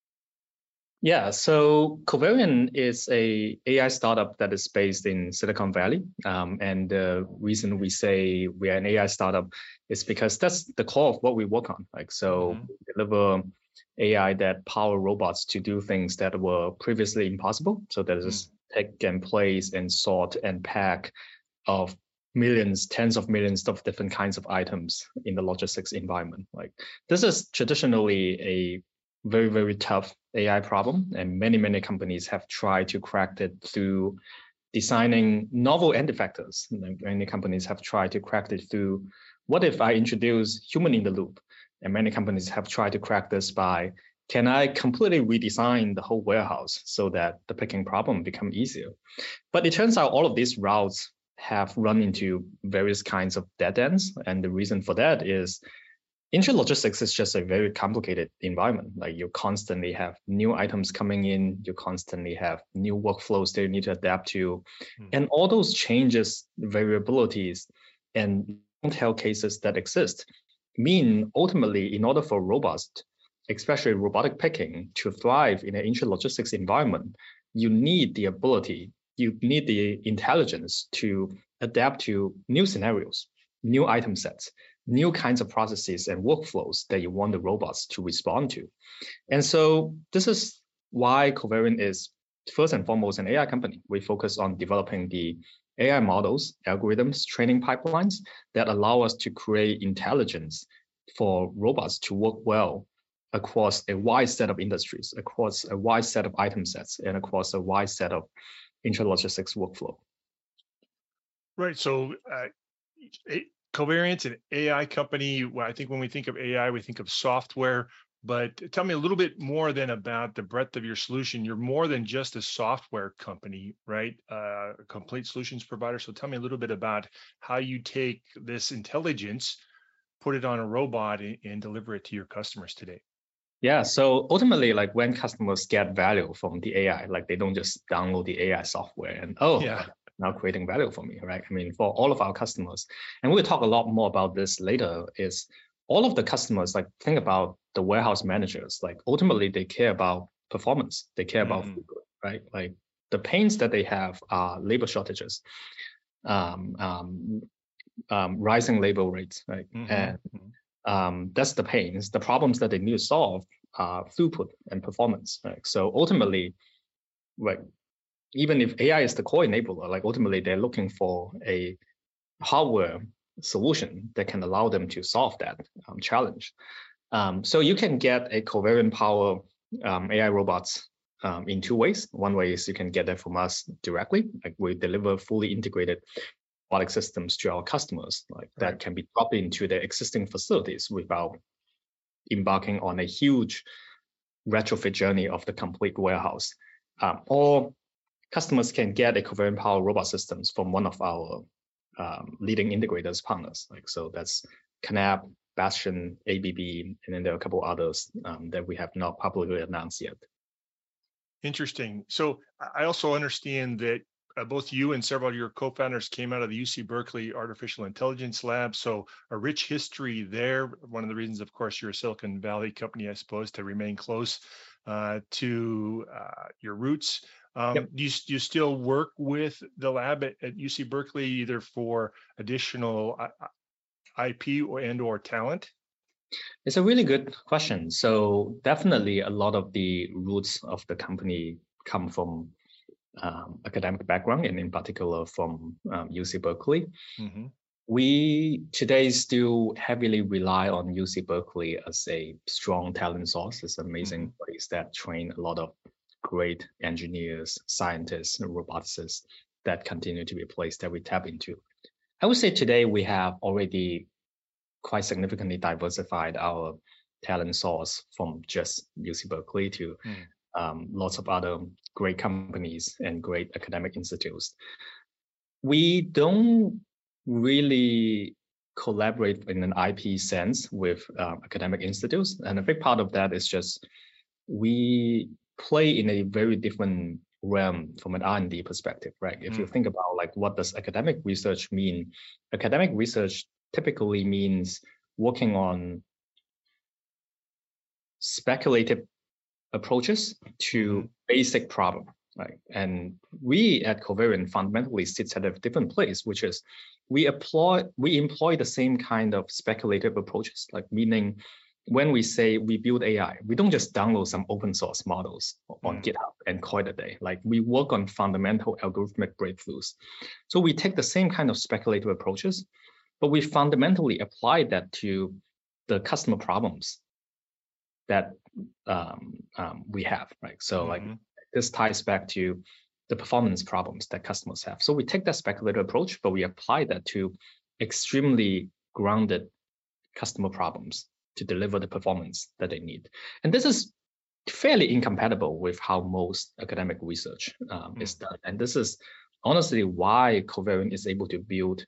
Yeah, so Covariant is a AI startup that is based in Silicon Valley. Um, and the reason we say we are an A I startup is because that's the core of what we work on. Like, so mm-hmm. we deliver A I that power robots to do things that were previously impossible. So that is mm-hmm. pick and place and sort and pack of millions, tens of millions of different kinds of items in the logistics environment. Like, this is traditionally a very, very tough A I problem. And many, many companies have tried to crack it through designing novel end effectors. Many companies have tried to crack it through, what if I introduce human in the loop? And many companies have tried to crack this by, can I completely redesign the whole warehouse so that the picking problem become easier? But it turns out all of these routes have run into various kinds of dead ends. And the reason for that is intralogistics is just a very complicated environment. Like, you constantly have new items coming in, you constantly have new workflows that you need to adapt to. Mm. And all those changes, variabilities, and long-tail cases that exist mean ultimately, in order for robots, especially robotic picking, to thrive in an intralogistics environment, you need the ability, you need the intelligence to adapt to new scenarios, new item sets, new kinds of processes and workflows that you want the robots to respond to. And so this is why Covariant is first and foremost an A I company. We focus on developing the A I models, algorithms, training pipelines that allow us to create intelligence for robots to work well across a wide set of industries, across a wide set of item sets, and across a wide set of intralogistics workflow. Right. So uh, it, Covariant's an A I company. Well, I think when we think of A I, we think of software. But tell me a little bit more then about the breadth of your solution. You're more than just a software company, right? Uh, a complete solutions provider. So tell me a little bit about how you take this intelligence, put it on a robot, and, and deliver it to your customers today. Yeah, so ultimately, like, when customers get value from the A I, like, they don't just download the A I software and, oh, yeah. now creating value for me, right? I mean, for all of our customers, and we'll talk a lot more about this later, is all of the customers, like, think about the warehouse managers, like, ultimately they care about performance, they care about, mm. right? Like, the pains that they have are labor shortages. um, um, um, rising labor rates, right? Mm-hmm. And um, that's the pains. The problems that they need to solve are throughput and performance, right? So ultimately, like even if A I is the core enabler, like ultimately they're looking for a hardware solution that can allow them to solve that um, challenge. Um, so you can get a Covariant Power um, A I robots um, in two ways. One way is you can get that from us directly, like we deliver fully integrated robotic systems to our customers, like that Right. can be dropped into their existing facilities without embarking on a huge retrofit journey of the complete warehouse. Um, or customers can get a Covariant Power robot systems from one of our um, leading integrators partners. Like so, that's Canap, Bastion, A B B, and then there are a couple others um, that we have not publicly announced yet. Interesting. So I also understand that uh, both you and several of your co-founders came out of the U C Berkeley Artificial Intelligence Lab. So a rich history there. One of the reasons, of course, you're a Silicon Valley company, I suppose, to remain close uh, to uh, your roots. Um, Yep. do, you, do you still work with the lab at, at U C Berkeley, either for additional I P or and or talent? It's a really good question. So definitely a lot of the roots of the company come from um, academic background, and in particular from um, U C Berkeley. Mm-hmm. We today still heavily rely on U C Berkeley as a strong talent source. It's an amazing Mm-hmm. place that train a lot of great engineers, scientists, and roboticists that continue to be a place that we tap into. I would say today we have already quite significantly diversified our talent source from just U C Berkeley to Mm. um, lots of other great companies and great academic institutes. We don't really collaborate in an I P sense with uh, academic institutes, and a big part of that is just we play in a very different realm from an R and D perspective, right? If mm. you think about like what does academic research mean? Academic research typically means working on speculative approaches to mm-hmm. basic problem, right? And we at Covariant fundamentally sits at a different place, which is we employ we employ the same kind of speculative approaches, like meaning when we say we build A I, we don't just download some open source models on mm. GitHub and call it a day. Like we work on fundamental algorithmic breakthroughs. So we take the same kind of speculative approaches, but we fundamentally apply that to the customer problems that um, um, we have, right? So mm-hmm. like this ties back to the performance problems that customers have. So we take that speculative approach, but we apply that to extremely grounded customer problems to deliver the performance that they need. And this is fairly incompatible with how most academic research um, mm-hmm. is done. And this is honestly why Covariant is able to build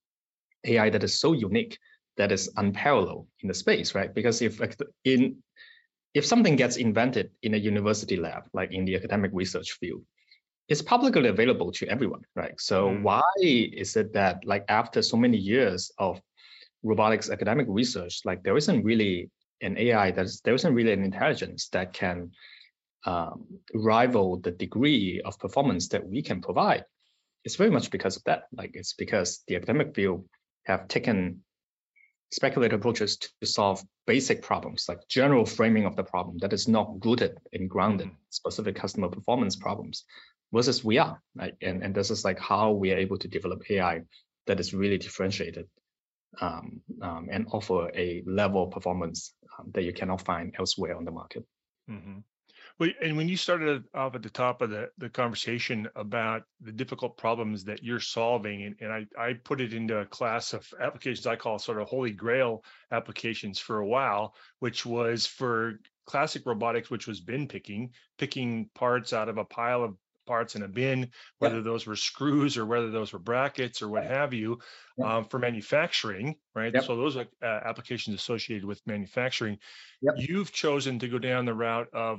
A I that is so unique, that is unparalleled in the space, right? Because if in if something gets invented in a university lab, like in the academic research field, it's publicly available to everyone, right? So mm. why is it that like after so many years of robotics academic research, like there isn't really an A I that's there isn't really an intelligence that can um, rival the degree of performance that we can provide? It's very much because of that. Like it's because the academic field have taken speculative approaches to solve basic problems, like general framing of the problem that is not rooted in grounded mm-hmm. specific customer performance problems, versus we are, right? And, and this is like how we are able to develop A I that is really differentiated um, um, and offer a level of performance um, that you cannot find elsewhere on the market. Mm-hmm. Well, and when you started off at the top of the, the conversation about the difficult problems that you're solving, and, and I, I put it into a class of applications I call sort of holy grail applications for a while, which was for classic robotics, which was bin picking, picking parts out of a pile of parts in a bin, whether yep. those were screws or whether those were brackets or what have you, yep. um, for manufacturing, right? Yep. So those are uh, applications associated with manufacturing. You've chosen to go down the route of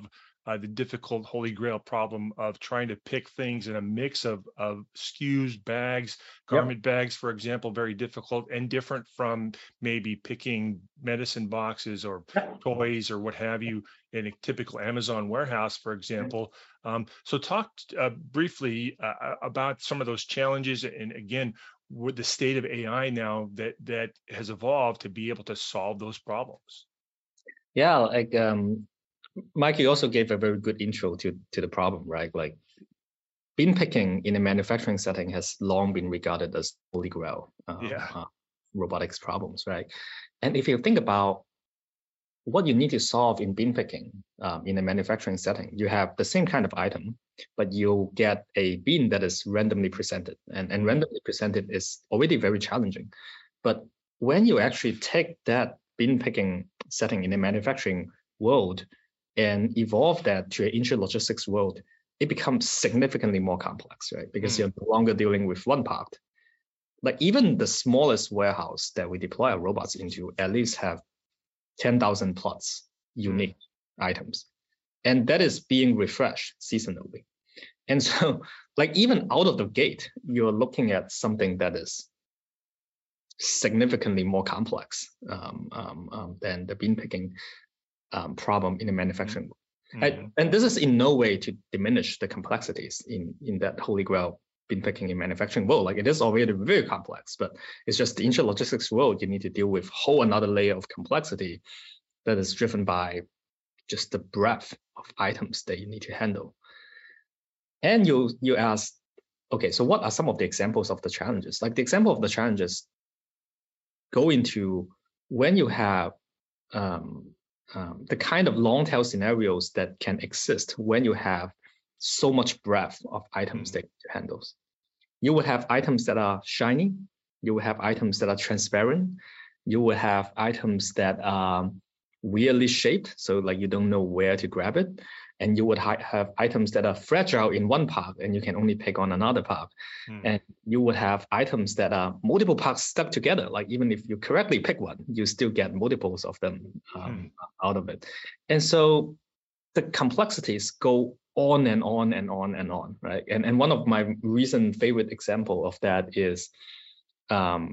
uh, the difficult holy grail problem of trying to pick things in a mix of, of S K Us, bags, garment yep. bags, for example, very difficult and different from maybe picking medicine boxes or yep. toys or what have you in a typical Amazon warehouse, for example. Um, so talk uh, briefly uh, about some of those challenges, and again, with the state of A I now that that has evolved to be able to solve those problems. Yeah, like um, Mike, you also gave a very good intro to to the problem, right? Like bin picking in a manufacturing setting has long been regarded as holy grail um, yeah. uh, robotics problems, right? And if you think about what you need to solve in bin picking um, in a manufacturing setting, you have the same kind of item, but you get a bin that is randomly presented, and, and randomly presented is already very challenging. But when you actually take that bin picking setting in a manufacturing world and evolve that to an intralogistics world, it becomes significantly more complex, right? Because mm. you're no longer dealing with one part. Like even the smallest warehouse that we deploy our robots into at least have ten thousand plus unique mm. items. And that is being refreshed seasonally. And so like even out of the gate, you're looking at something that is significantly more complex um, um, um, than the bin picking um, problem in the manufacturing. Mm-hmm. And, and this is in no way to diminish the complexities in, in that holy grail bin picking in manufacturing world. Like it is already very complex, but it's just the intralogistics world, you need to deal with whole another layer of complexity that is driven by just the breadth of items that you need to handle. And you you ask, okay, so what are some of the examples of the challenges? Like the example of the challenges go into when you have um, um, the kind of long tail scenarios that can exist when you have so much breadth of items that you handle. You would have items that are shiny. You will have items that are transparent. You will have items that are weirdly shaped, so like you don't know where to grab it. And you would ha- have items that are fragile in one part and you can only pick on another part. Mm. And you would have items that are multiple parts stuck together. Like even if you correctly pick one, you still get multiples of them um, mm. out of it. And so the complexities go on and on and on and on, right? And, and one of my recent favorite example of that is um,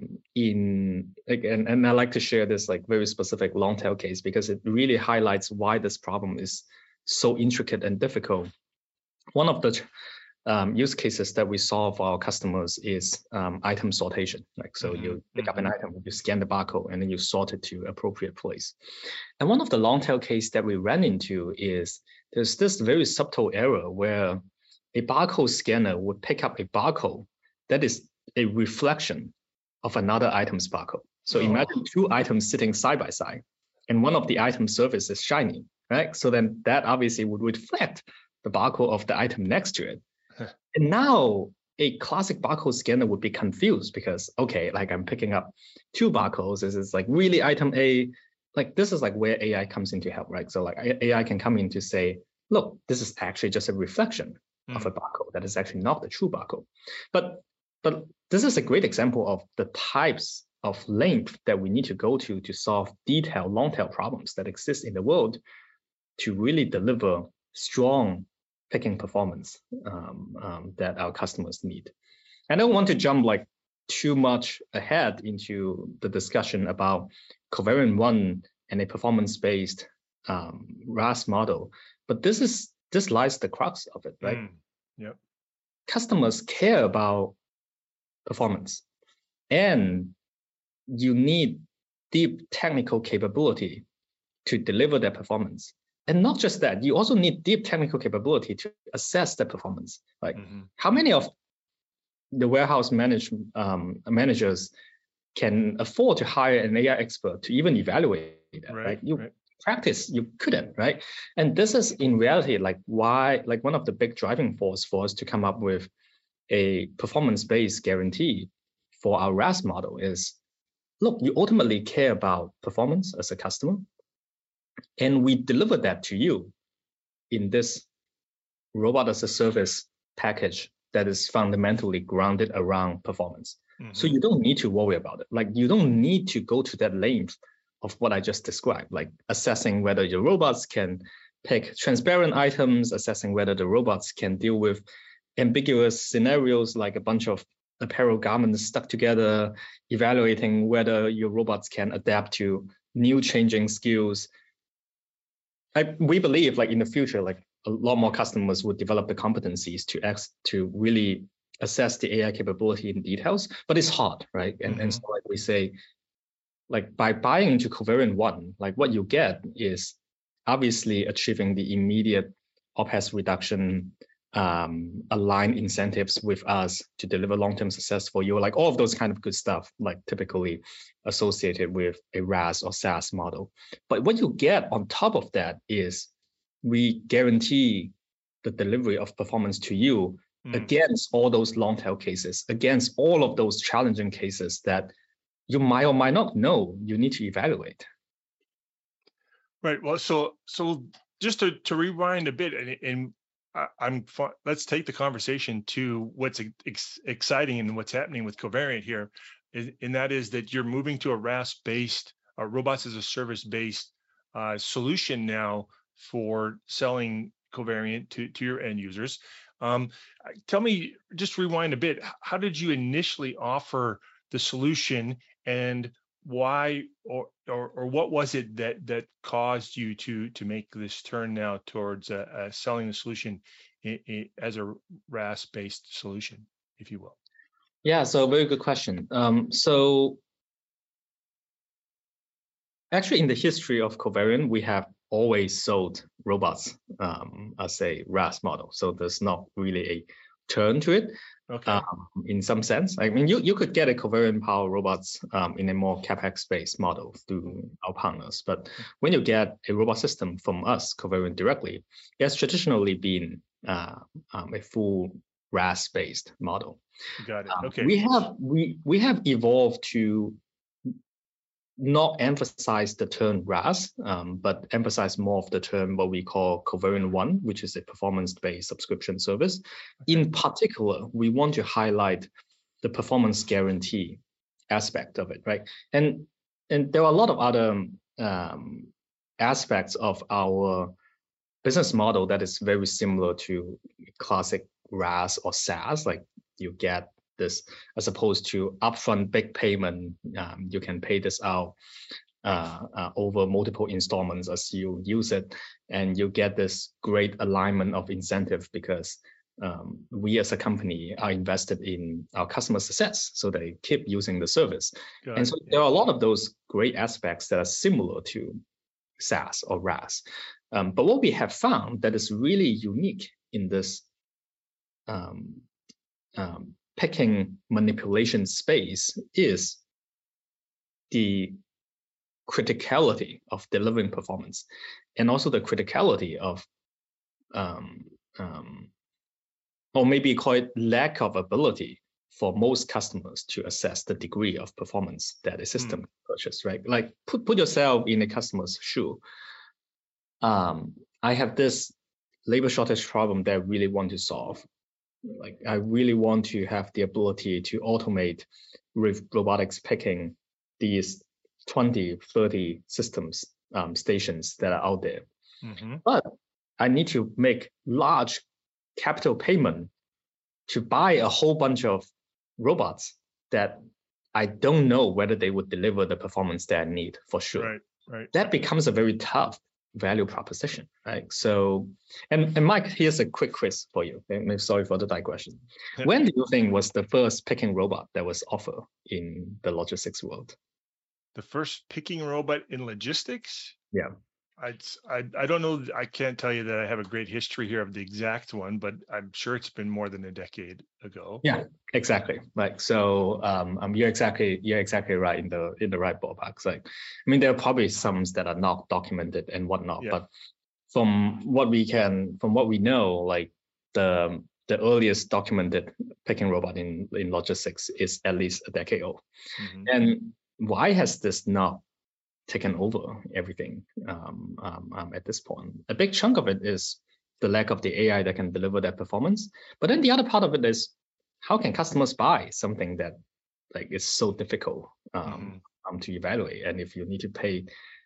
in, like, and, and I like to share this like very specific long tail case because it really highlights why this problem is so intricate and difficult. One of the um, use cases that we solve for our customers is um, item sortation. Like, so mm-hmm. you pick up an item, you scan the barcode, and then you sort it to appropriate place. And one of the long tail case that we ran into is there's this very subtle error where a barcode scanner would pick up a barcode that is a reflection of another item's barcode. So oh. imagine two items sitting side by side, and one of the item surface is shiny. Right? So then that obviously would reflect the barcode of the item next to it. Huh. And now a classic barcode scanner would be confused because, okay, like I'm picking up two barcodes. This is like really item A. Like this is like where A I comes in to help, right? So like A I can come in to say, look, this is actually just a reflection mm. of a barcode. That is actually not the true barcode. But, but this is a great example of the types of length that we need to go to to solve detailed long tail problems that exist in the world to really deliver strong picking performance um, um, that our customers need. I don't want to jump like too much ahead into the discussion about Covariant One and a performance-based um, R A S model, but this is this lies the crux of it, right? Mm, yep. Customers care about performance, and you need deep technical capability to deliver that performance. And not just that, you also need deep technical capability to assess the performance. Like mm-hmm. how many of the warehouse manage, um, managers can afford to hire an A I expert to even evaluate that, right? right? You right. practice, you couldn't, right? And this is in reality, like why, like one of the big driving force for us to come up with a performance-based guarantee for our R A S model is, look, you ultimately care about performance as a customer. And we deliver that to you in this robot as a service package that is fundamentally grounded around performance. Mm-hmm. So you don't need to worry about it. Like you don't need to go to that length of what I just described, like assessing whether your robots can pick transparent items, assessing whether the robots can deal with ambiguous scenarios like a bunch of apparel garments stuck together, evaluating whether your robots can adapt to new changing skills. I, we believe like in the future, like a lot more customers would develop the competencies to ex, to really assess the A I capability in details, but it's hard, right? And, mm-hmm. and so like we say, like by buying into Covariant One, like what you get is obviously achieving the immediate O P E X reduction, um, align incentives with us to deliver long-term success for you, like all of those kind of good stuff, like typically associated with a RaaS or SaaS model. But what you get on top of that is we guarantee the delivery of performance to you mm. against all those long tail cases, against all of those challenging cases that you might or might not know you need to evaluate. Right. Well, so so just to, to rewind a bit, and, and I'm let's take the conversation to what's ex exciting and what's happening with Covariant here, and that is that you're moving to a RaaS-based, uh, robots as a service-based uh, solution now for selling Covariant to, to your end users. Um, tell me, just rewind a bit, how did you initially offer the solution, and why, or or, or what was it that that caused you to to make this turn now towards uh, uh, selling the solution in, in, as a RaaS-based solution, if you will? Yeah, so very good question. Um, so actually, in the history of Covariant, we have always sold robots um, as a RaaS model. So there's not really a turn to it. Okay. Um, in some sense, I mean, you, you could get a Covariant Power robots um, in a more CapEx-based model through our partners. But when you get a robot system from us, Covariant directly, it has traditionally been uh, um, a full RaaS-based model. Got it. Okay. Um, we have we we have evolved to not emphasize the term RaaS, um, but emphasize more of the term what we call Covariant One, which is a performance-based subscription service. Okay. In particular, we want to highlight the performance guarantee aspect of it, right? And and there are a lot of other um, aspects of our business model that is very similar to classic RaaS or SaaS, like you get this as opposed to upfront big payment. Um, you can pay this out uh, uh, over multiple installments as you use it, and you get this great alignment of incentive because um, we as a company are invested in our customer success, so they keep using the service. Got and so it. There are a lot of those great aspects that are similar to SaaS or RaaS. Um, but what we have found that is really unique in this um, um, picking manipulation space is the criticality of delivering performance, and also the criticality of, um, um, or maybe call it lack of ability for most customers to assess the degree of performance that a system mm. purchase, right? Like put, put yourself in a customer's shoe. Um, I have this labor shortage problem that I really want to solve. Like I really want to have the ability to automate with robotics picking these twenty, thirty systems, um, stations that are out there. Mm-hmm. But I need to make large capital payment to buy a whole bunch of robots that I don't know whether they would deliver the performance that I need for sure. Right, right. That becomes a very tough value proposition, right? So, and, and Mike, here's a quick quiz for you. Okay? Sorry for the digression. When do you think was the first picking robot that was offered in the logistics world? The first picking robot in logistics? Yeah. I, I, I don't know. I can't tell you that I have a great history here of the exact one, but I'm sure it's been more than a decade ago. Yeah, exactly. Like so, um, um, you're exactly you're exactly right in the in the right ballpark. Like, I mean, there are probably some that are not documented and whatnot, yeah. But from what we can, from what we know, like the the earliest documented picking robot in in logistics is at least a decade old. Mm-hmm. And why has this not taken over everything um, um, um, at this point? A big chunk of it is the lack of the A I that can deliver that performance. But then the other part of it is how can customers buy something that like is so difficult um, mm-hmm. um, to evaluate? And if you need to pay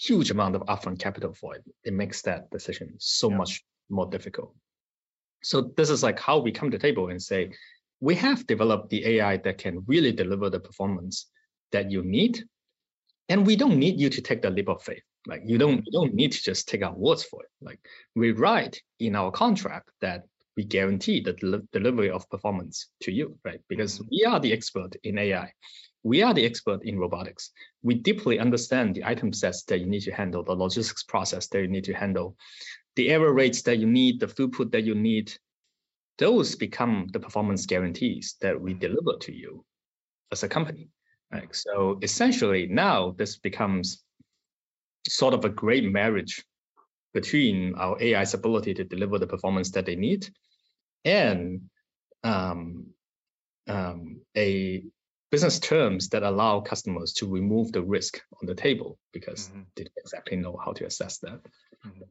huge amount of upfront capital for it. It makes that decision so yeah. much more difficult. So this is like how we come to the table and say, we have developed the A I that can really deliver the performance that you need. And we don't need you to take the leap of faith. Like you don't, you don't need to just take our words for it. Like we write in our contract that we guarantee the del- delivery of performance to you, right? Because mm-hmm. we are the expert in A I. We are the expert in robotics. We deeply understand the item sets that you need to handle, the logistics process that you need to handle, the error rates that you need, the throughput that you need. Those become the performance guarantees that we deliver to you as a company. Right? So essentially now this becomes sort of a great marriage between our A I's ability to deliver the performance that they need and um, um, a business terms that allow customers to remove the risk on the table because mm-hmm. they don't exactly know how to assess that. Mm-hmm.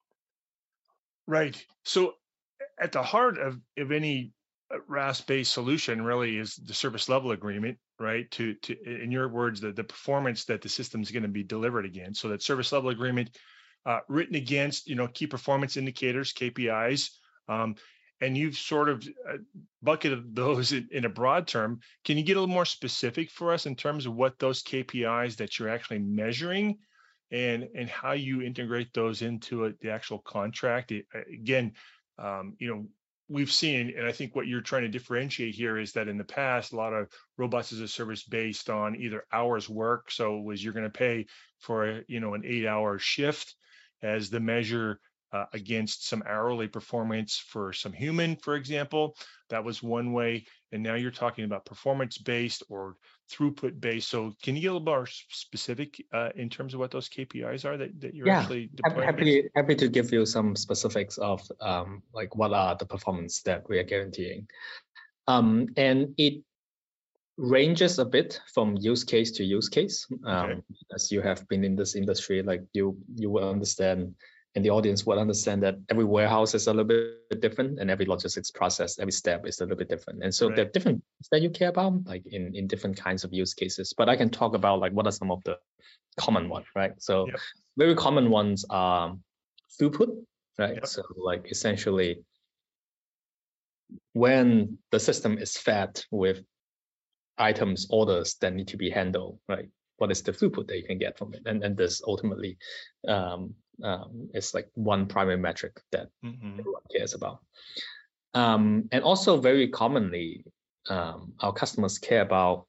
Right. So at the heart of, of any R A S-based solution really is the service level agreement, right? To, to in your words, the, the performance that the system is going to be delivered against. So that service level agreement uh, written against, you know, key performance indicators, K P Is, um, and you've sort of uh, bucketed those in, in a broad term. Can you get a little more specific for us in terms of what those K P Is that you're actually measuring and, and how you integrate those into a, the actual contract? It, again, um, you know, we've seen, and I think what you're trying to differentiate here is that in the past, a lot of robots as a service based on either hours work. So was you're going to pay for, a, you know, an eight hour shift as the measure uh, against some hourly performance for some human, for example. That was one way. And now you're talking about performance based or throughput based. So can you get a little more specific uh, in terms of what those K P Is are that, that you're yeah, actually deploying? Happy, happy to give you some specifics of um, like what are the performance that we are guaranteeing. Um, and it ranges a bit from use case to use case. Um, okay. As you have been in this industry, like you you will understand, and the audience will understand that every warehouse is a little bit different, and every logistics process, every step is a little bit different. And so right. there are different things that you care about, like in in different kinds of use cases. But I can talk about like what are some of the common ones, right? So yep. very common ones are throughput, right? Yep. So like essentially when the system is fed with items, orders that need to be handled, right? What is the throughput that you can get from it? And, and this ultimately um, um, is like one primary metric that mm-hmm. everyone cares about. Um, and also very commonly, um, our customers care about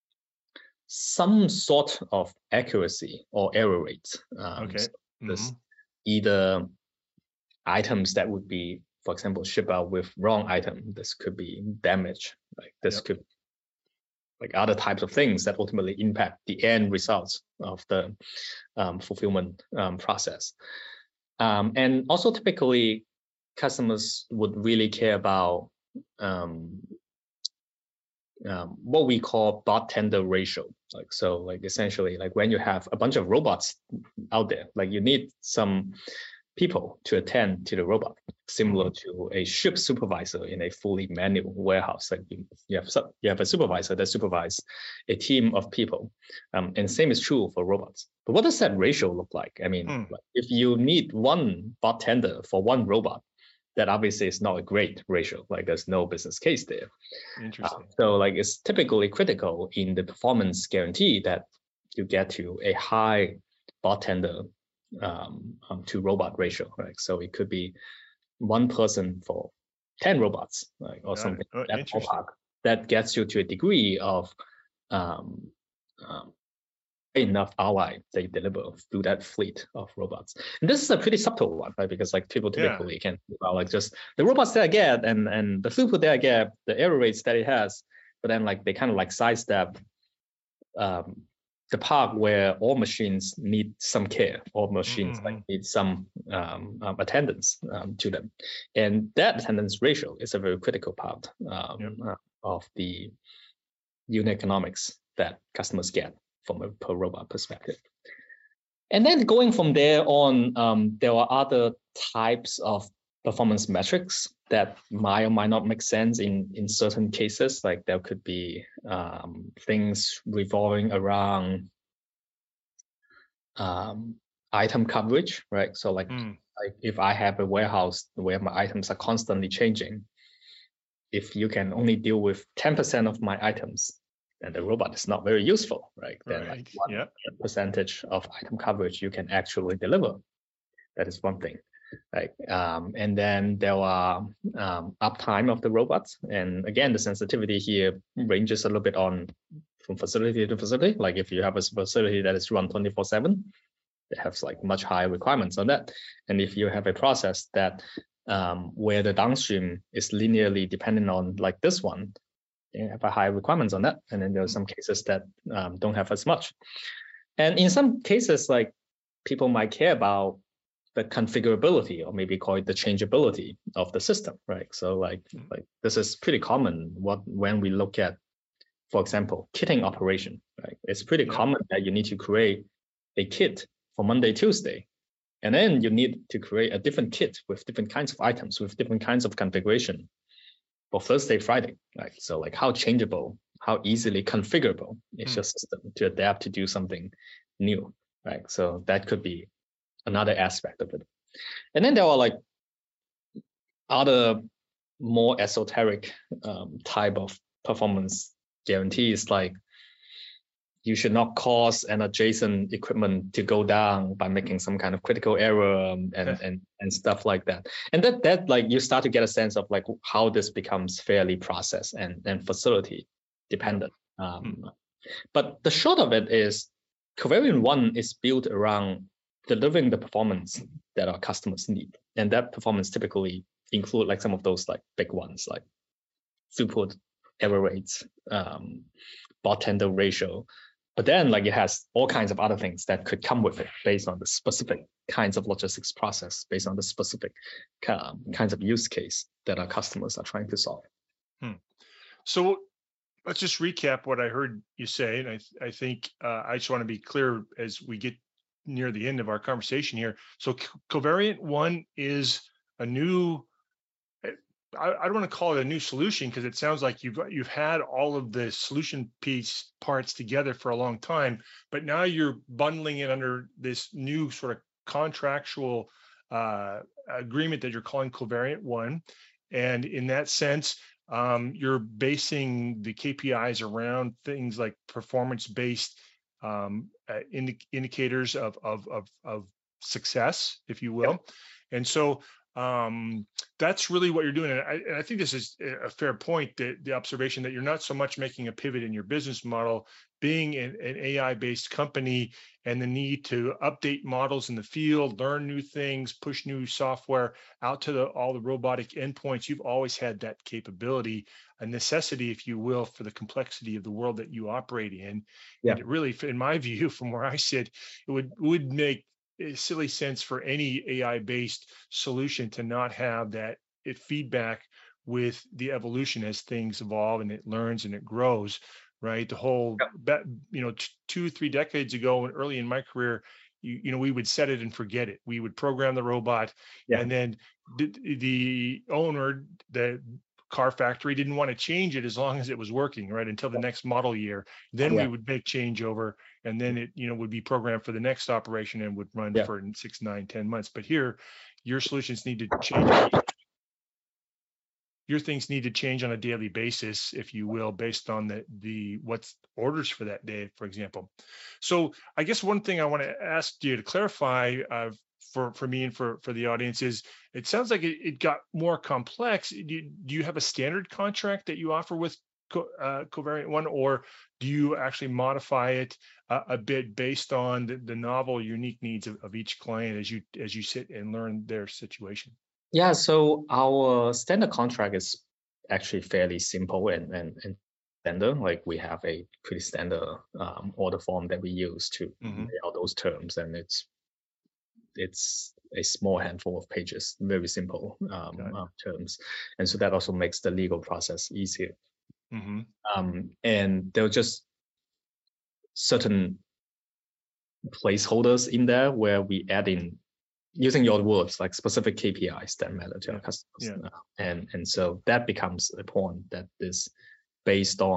some sort of accuracy or error rates. Um, okay. So this mm-hmm. either items that would be, for example, ship out with wrong item. This could be damage. Like this yep. could like other types of things that ultimately impact the end results of the um, fulfillment um, process. Um, and also typically customers would really care about um, um, what we call bot tender ratio. Like, so like essentially like when you have a bunch of robots out there, like you need some people to attend to the robot, similar to a ship supervisor in a fully manual warehouse. Like you, you have some, you have a supervisor that supervises a team of people, um, and same is true for robots. But what does that ratio look like? I mean, mm. if you need one bartender for one robot, that obviously is not a great ratio. Like there's no business case there. Interesting. Uh, so like it's typically critical in the performance guarantee that you get to a high bartender um, um, to robot ratio, right? So it could be one person for ten robots, like, or Got something oh, that ballpark. That gets you to a degree of um, um, enough R O I that you deliver through that fleet of robots. And this is a pretty subtle one, right? Because like people typically yeah. can well, like just the robots that I get and and the throughput that I get, the error rates that it has, but then like they kind of like sidestep um, the part where all machines need some care, all machines mm-hmm. like need some um, um, attendance um, to them, and that attendance ratio is a very critical part um, yep. uh, of the unit economics that customers get from a per robot perspective. And then going from there on, um, there are other types of performance metrics that might or might not make sense in, in certain cases. Like there could be um, things revolving around um, item coverage, right? So like, Mm. like if I have a warehouse where my items are constantly changing, if you can only deal with ten percent of my items, then the robot is not very useful, right? Then Right. like one Yeah. percentage of item coverage you can actually deliver. That is one thing, right? Um, and then there are um, uptime of the robots. And again, the sensitivity here ranges a little bit on from facility to facility. Like if you have a facility that is run twenty-four seven, it has like much higher requirements on that. And if you have a process that um, where the downstream is linearly dependent on like this one, you have a high requirements on that. And then there are some cases that um, don't have as much. And in some cases, like people might care about the configurability, or maybe call it the changeability of the system, right? So like, mm-hmm. like this is pretty common what when we look at, for example, kitting operation, right? It's pretty yeah. common that you need to create a kit for Monday, Tuesday, and then you need to create a different kit with different kinds of items, with different kinds of configuration for Thursday, Friday, right? So like how changeable, how easily configurable is mm. your system to adapt to do something new, right? So that could be another aspect of it. And then there are like other more esoteric um, type of performance guarantees, like you should not cause an adjacent equipment to go down by making some kind of critical error and yeah. and and stuff like that. And that that like you start to get a sense of like how this becomes fairly process and and facility dependent. Um, hmm. But the short of it is, Covariant One is built around delivering the performance that our customers need, and that performance typically include like some of those like big ones like throughput, error rates, um, bot tender ratio. But then like it has all kinds of other things that could come with it based on the specific kinds of logistics process, based on the specific um, kinds of use case that our customers are trying to solve. Hmm. So let's just recap what I heard you say, and I I think uh, I just want to be clear as we get near the end of our conversation here. So Covariant One is a new, I, I don't want to call it a new solution because it sounds like you've you've had all of the solution piece parts together for a long time, but now you're bundling it under this new sort of contractual uh, agreement that you're calling Covariant One. And in that sense, um, you're basing the K P Is around things like performance-based Um, uh, indi- indicators of, of of of success, if you will, yeah. and so um, that's really what you're doing. And I, and I think this is a fair point, that the observation that you're not so much making a pivot in your business model, being an, an A I-based company, and the need to update models in the field, learn new things, push new software out to the, all the robotic endpoints. You've always had that capability, a necessity, if you will, for the complexity of the world that you operate in. Yeah. And it really, in my view, from where I sit, it would would make silly sense for any A I-based solution to not have that it feedback with the evolution as things evolve and it learns and it grows, right? The whole, yeah. you know, t- two, three decades ago, and early in my career, you, you know, we would set it and forget it. We would program the robot, yeah. and then the, the owner, the car factory didn't want to change it as long as it was working, right? Until the next model year. Then yeah. we would make changeover, and then it, you know, would be programmed for the next operation and would run yeah. for six, nine, ten months. But here, your solutions need to change. Your things need to change on a daily basis, if you will, based on the the what's orders for that day, for example. So I guess one thing I want to ask you to clarify uh, for for me and for for the audience is, it sounds like it, it got more complex. Do you, do you have a standard contract that you offer with Co, uh, Covariant One, or do you actually modify it uh, a bit based on the, the novel, unique needs of, of each client as you as you sit and learn their situation? Yeah, so our standard contract is actually fairly simple and and, and standard. Like we have a pretty standard um, order form that we use to mm-hmm. lay out those terms, and it's it's a small handful of pages, very simple um, uh, terms, and so that also makes the legal process easier. Mm-hmm. Um, and there are just certain placeholders in there where we add in, using your words, like specific K P Is that matter to yeah. our customers. Yeah. And and so that becomes a point that is based on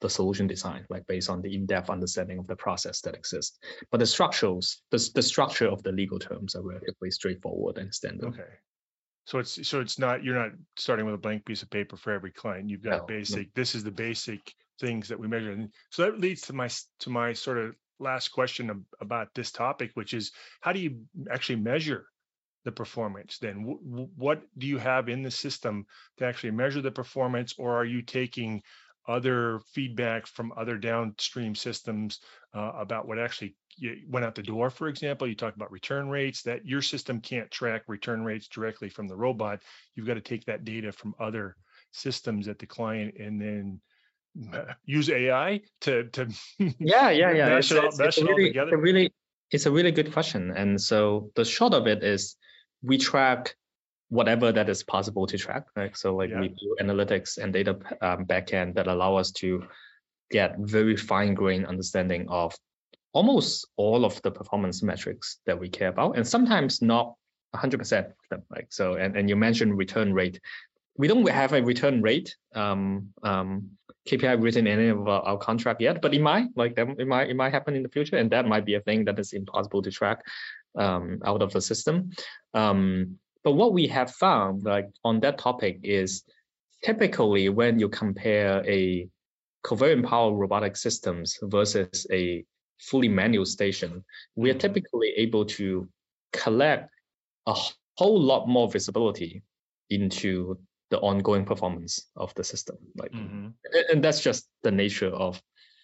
the solution design, like based on the in-depth understanding of the process that exists. But the structures, the, the structure of the legal terms are relatively straightforward and standard. Okay. So it's so it's not you're not starting with a blank piece of paper for every client. You've got No, a no. basic. This is the basic things that we measure. And so that leads to my to my sort of last question ab- about this topic, which is how do you actually measure the performance? Then Wh- what do you have in the system to actually measure the performance, or are you taking other feedback from other downstream systems uh, about what actually y- went out the door? For example, you talked about return rates, that your system can't track return rates directly from the robot. You've got to take that data from other systems at the client and then uh, use A I to to Yeah, yeah, yeah. mash It's, it all, it's, mash it's, a it all really, it's a together. really, it's a really good question. And so the short of it is we track whatever that is possible to track, right? So like Yeah. we do analytics and data um, backend that allow us to get very fine-grained understanding of almost all of the performance metrics that we care about, and sometimes not one hundred percent of them. Like so, and, and you mentioned return rate. We don't have a return rate um, um, K P I written in any of our, our contract yet, but it might, like that, it might, it might happen in the future, and that might be a thing that is impossible to track um, out of the system. Um, but what we have found, like on that topic, is typically when you compare a covariant power robotic systems versus a fully manual station, we are Mhm. typically able to collect a whole lot more visibility into the ongoing performance of the system. Like, Mhm. and- and that's just the nature of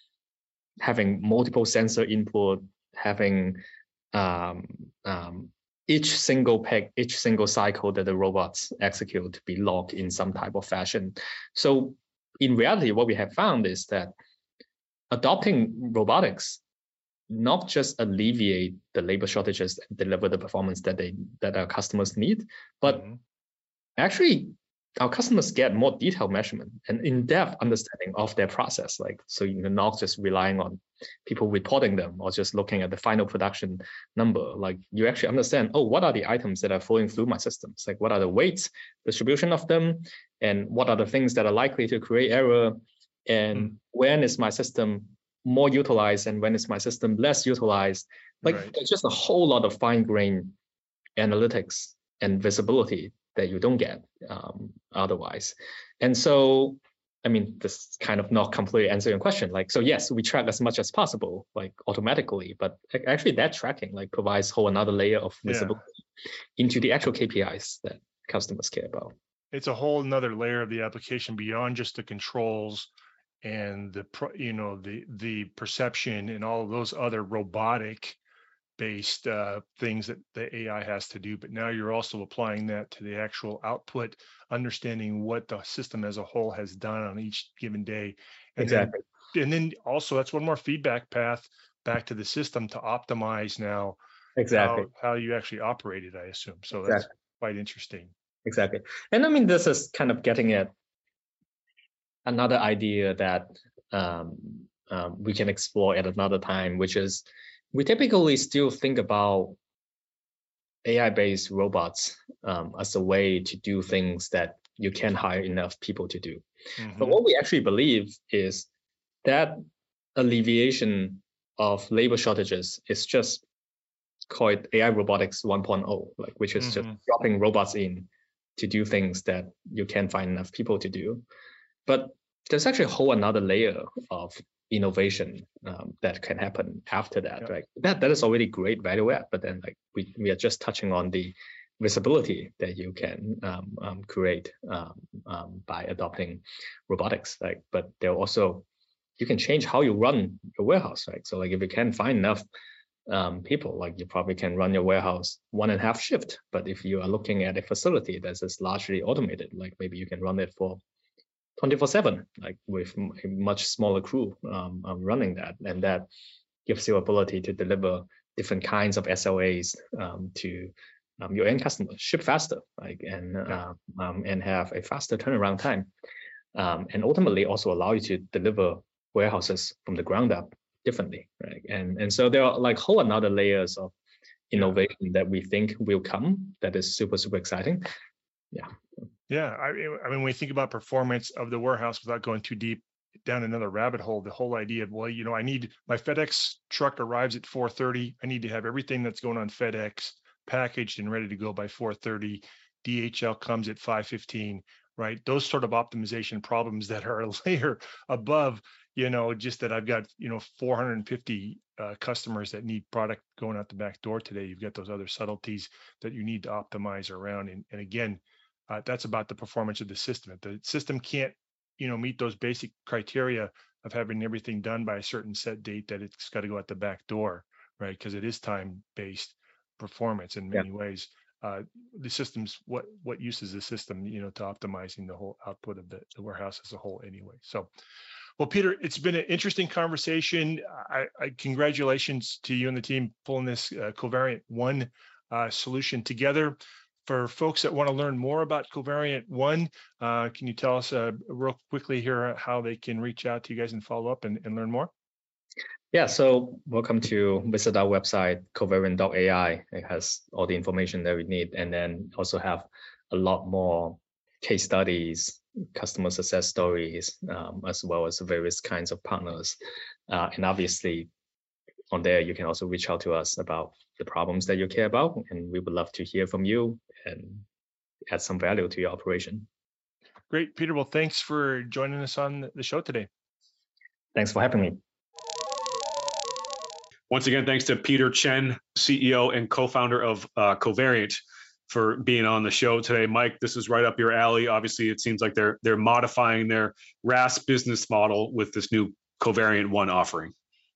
having multiple sensor input, having um, um, each single peg, each single cycle that the robots execute to be logged in some type of fashion. So in reality, what we have found is that adopting robotics not just alleviate the labor shortages and deliver the performance that they that our customers need, but Mhm. actually our customers get more detailed measurement and in-depth understanding of their process. Like, so you're not just relying on people reporting them or just looking at the final production number. Like, you actually understand, oh, what are the items that are flowing through my systems? Like, what are the weights, distribution of them, and what are the things that are likely to create error, and Mm. when is my system more utilized and when is my system less utilized? Like, Right. there's just a whole lot of fine-grained analytics and visibility that you don't get um, otherwise. And so, I mean, this is kind of not completely answering your question. Like, so yes, we track as much as possible, like automatically, but ac- actually that tracking like provides whole another layer of Yeah. visibility into the actual K P Is that customers care about. It's a whole nother layer of the application beyond just the controls and the pro, you know the the perception and all of those other robotic based uh, things that the A I has to do. But now you're also applying that to the actual output, understanding what the system as a whole has done on each given day, and Exactly. then and then also that's one more feedback path back to the system to optimize now Exactly. how how you actually operate it, I assume. So Exactly. that's quite interesting. Exactly. And I mean, this is kind of getting at another idea that um, um, we can explore at another time, which is we typically still think about A I-based robots um, as a way to do things that you can't hire enough people to do. Mhm. But what we actually believe is that alleviation of labor shortages is just called A I robotics one point oh, like which is just Mhm. dropping robots in to do things that you can't find enough people to do. But there's actually a whole another layer of innovation um, that can happen after that. Yep. Like that, that is already great value add, but then like we, we are just touching on the visibility that you can um, um, create um, um, by adopting robotics. Like, but there also you can change how you run your warehouse, right? So like if you can find enough um, people, like you probably can run your warehouse one and a half shift. But if you are looking at a facility that is largely automated, like maybe you can run it for twenty-four seven, like with a much smaller crew um, um, running that, and that gives you ability to deliver different kinds of S L As um, to um, your end customers, ship faster, like and Yeah. uh, um, and have a faster turnaround time, um, and ultimately also allow you to deliver warehouses from the ground up differently, right? And and so there are like whole another layers of innovation that we think will come that is super super exciting. Yeah. Yeah, I, I mean, when we think about performance of the warehouse, without going too deep down another rabbit hole. The whole idea of, well, you know, I need my FedEx truck arrives at four thirty. I need to have everything that's going on FedEx packaged and ready to go by four thirty. D H L comes at five fifteen, right? Those sort of optimization problems that are a layer above, you know, just that I've got, you know, four hundred fifty uh, customers that need product going out the back door today. You've got those other subtleties that you need to optimize around. And, and again, uh, that's about the performance of the system. If the system can't, you know, meet those basic criteria of having everything done by a certain set date, that it's got to go out the back door, right? Because it is time-based performance in many yeah. ways. Uh, the system's what what use is the system, you know, to optimizing the whole output of the, the warehouse as a whole anyway. So, well, Peter, it's been an interesting conversation. I, I congratulations to you and the team pulling this uh, Covariant One uh, solution together. For folks that want to learn more about Covariant One, uh, can you tell us uh, real quickly here how they can reach out to you guys and follow up and, and learn more? Yeah, so welcome to visit our website, covariant dot A I. It has all the information that we need, and then also have a lot more case studies, customer success stories, um, as well as various kinds of partners. Uh, and obviously, on there, you can also reach out to us about the problems that you care about, and we would love to hear from you and add some value to your operation. Great, Peter. Well, thanks for joining us on the show today. Thanks for having me. Once again, thanks to Peter Chen, C E O and co-founder of uh, Covariant, for being on the show today. Mike, this is right up your alley. Obviously, it seems like they're they're modifying their R A S business model with this new Covariant One offering.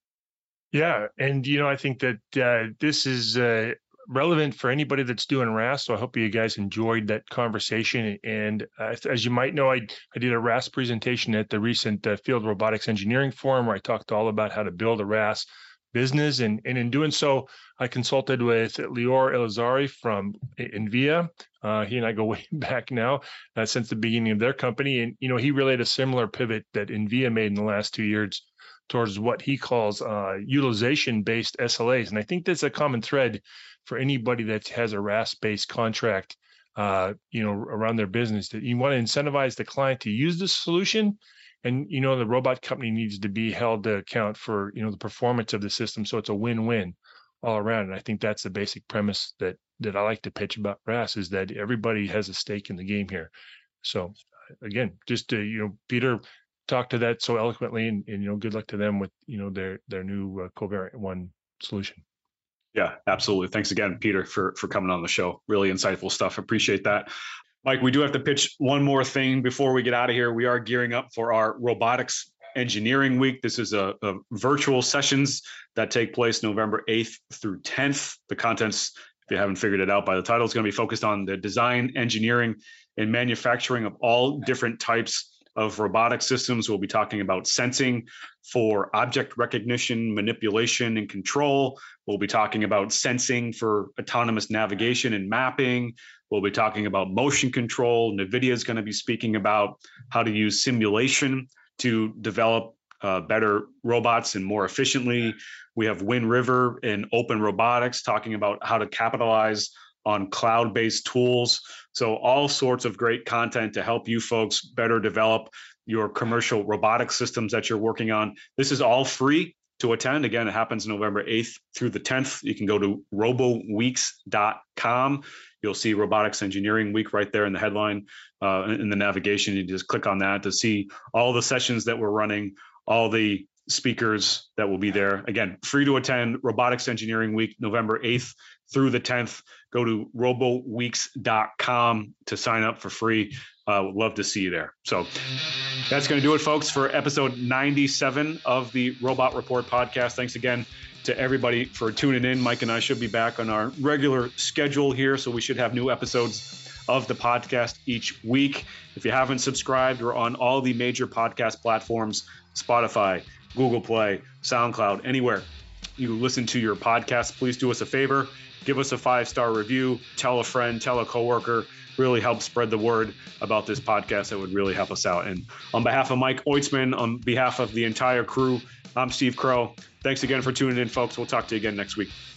Yeah, and you know, I think that uh, this is uh, relevant for anybody that's doing R A S. So I hope you guys enjoyed that conversation. And uh, as you might know, I I did a R A S presentation at the recent uh, Field Robotics Engineering Forum, where I talked all about how to build a R A S business, and, and in doing so, I consulted with Lior Elazari from NVIA. Uh, he and I go way back now, uh, since the beginning of their company, and you know, he relayed a similar pivot that NVIA made in the last two years towards what he calls uh, utilization-based S L As, and I think that's a common thread for anybody that has a R A S-based contract, uh, you know, around their business. That you want to incentivize the client to use the solution. And, you know, the robot company needs to be held to account for, you know, the performance of the system. So it's a win-win all around. And I think that's the basic premise that that I like to pitch about R A S, is that everybody has a stake in the game here. So again, just to, you know, Peter talked to that so eloquently, and, and you know, good luck to them with, you know, their their new uh, Covariant One solution. Yeah, absolutely. Thanks again, Peter, for for coming on the show. Really insightful stuff. Appreciate that. Mike, we do have to pitch one more thing before we get out of here. We are gearing up for our Robotics Engineering Week. This is a, a virtual sessions that take place November eighth through tenth. The contents, if you haven't figured it out by the title, is going to be focused on the design, engineering, and manufacturing of all different types of robotic systems. We'll be talking about sensing for object recognition, manipulation, and control. We'll be talking about sensing for autonomous navigation and mapping. We'll be talking about motion control. NVIDIA is going to be speaking about how to use simulation to develop uh, better robots and more efficiently. We have Wind River and Open Robotics talking about how to capitalize on cloud-based tools. So all sorts of great content to help you folks better develop your commercial robotic systems that you're working on. This is all free to attend. Again, it happens November eighth through the tenth. You can go to robo weeks dot com. You'll see Robotics Engineering Week right there in the headline, uh, in the navigation. You just click on that to see all the sessions that we're running, all the speakers that will be there. Again, free to attend. Robotics Engineering Week, November eighth through the tenth. Go to robo weeks dot com to sign up for free. Uh, would love to see you there. So that's going to do it, folks, for episode ninety-seven of the Robot Report podcast. Thanks again to everybody for tuning in. Mike and I should be back on our regular schedule here, so we should have new episodes of the podcast each week. If you haven't subscribed, we're on all the major podcast platforms: Spotify, Google Play, SoundCloud, anywhere you listen to your podcast. Please do us a favor. Give us a five-star review. Tell a friend, tell a coworker. Really help spread the word about this podcast. That would really help us out. And on behalf of Mike Oitzman, on behalf of the entire crew, I'm Steve Crow. Thanks again for tuning in, folks. We'll talk to you again next week.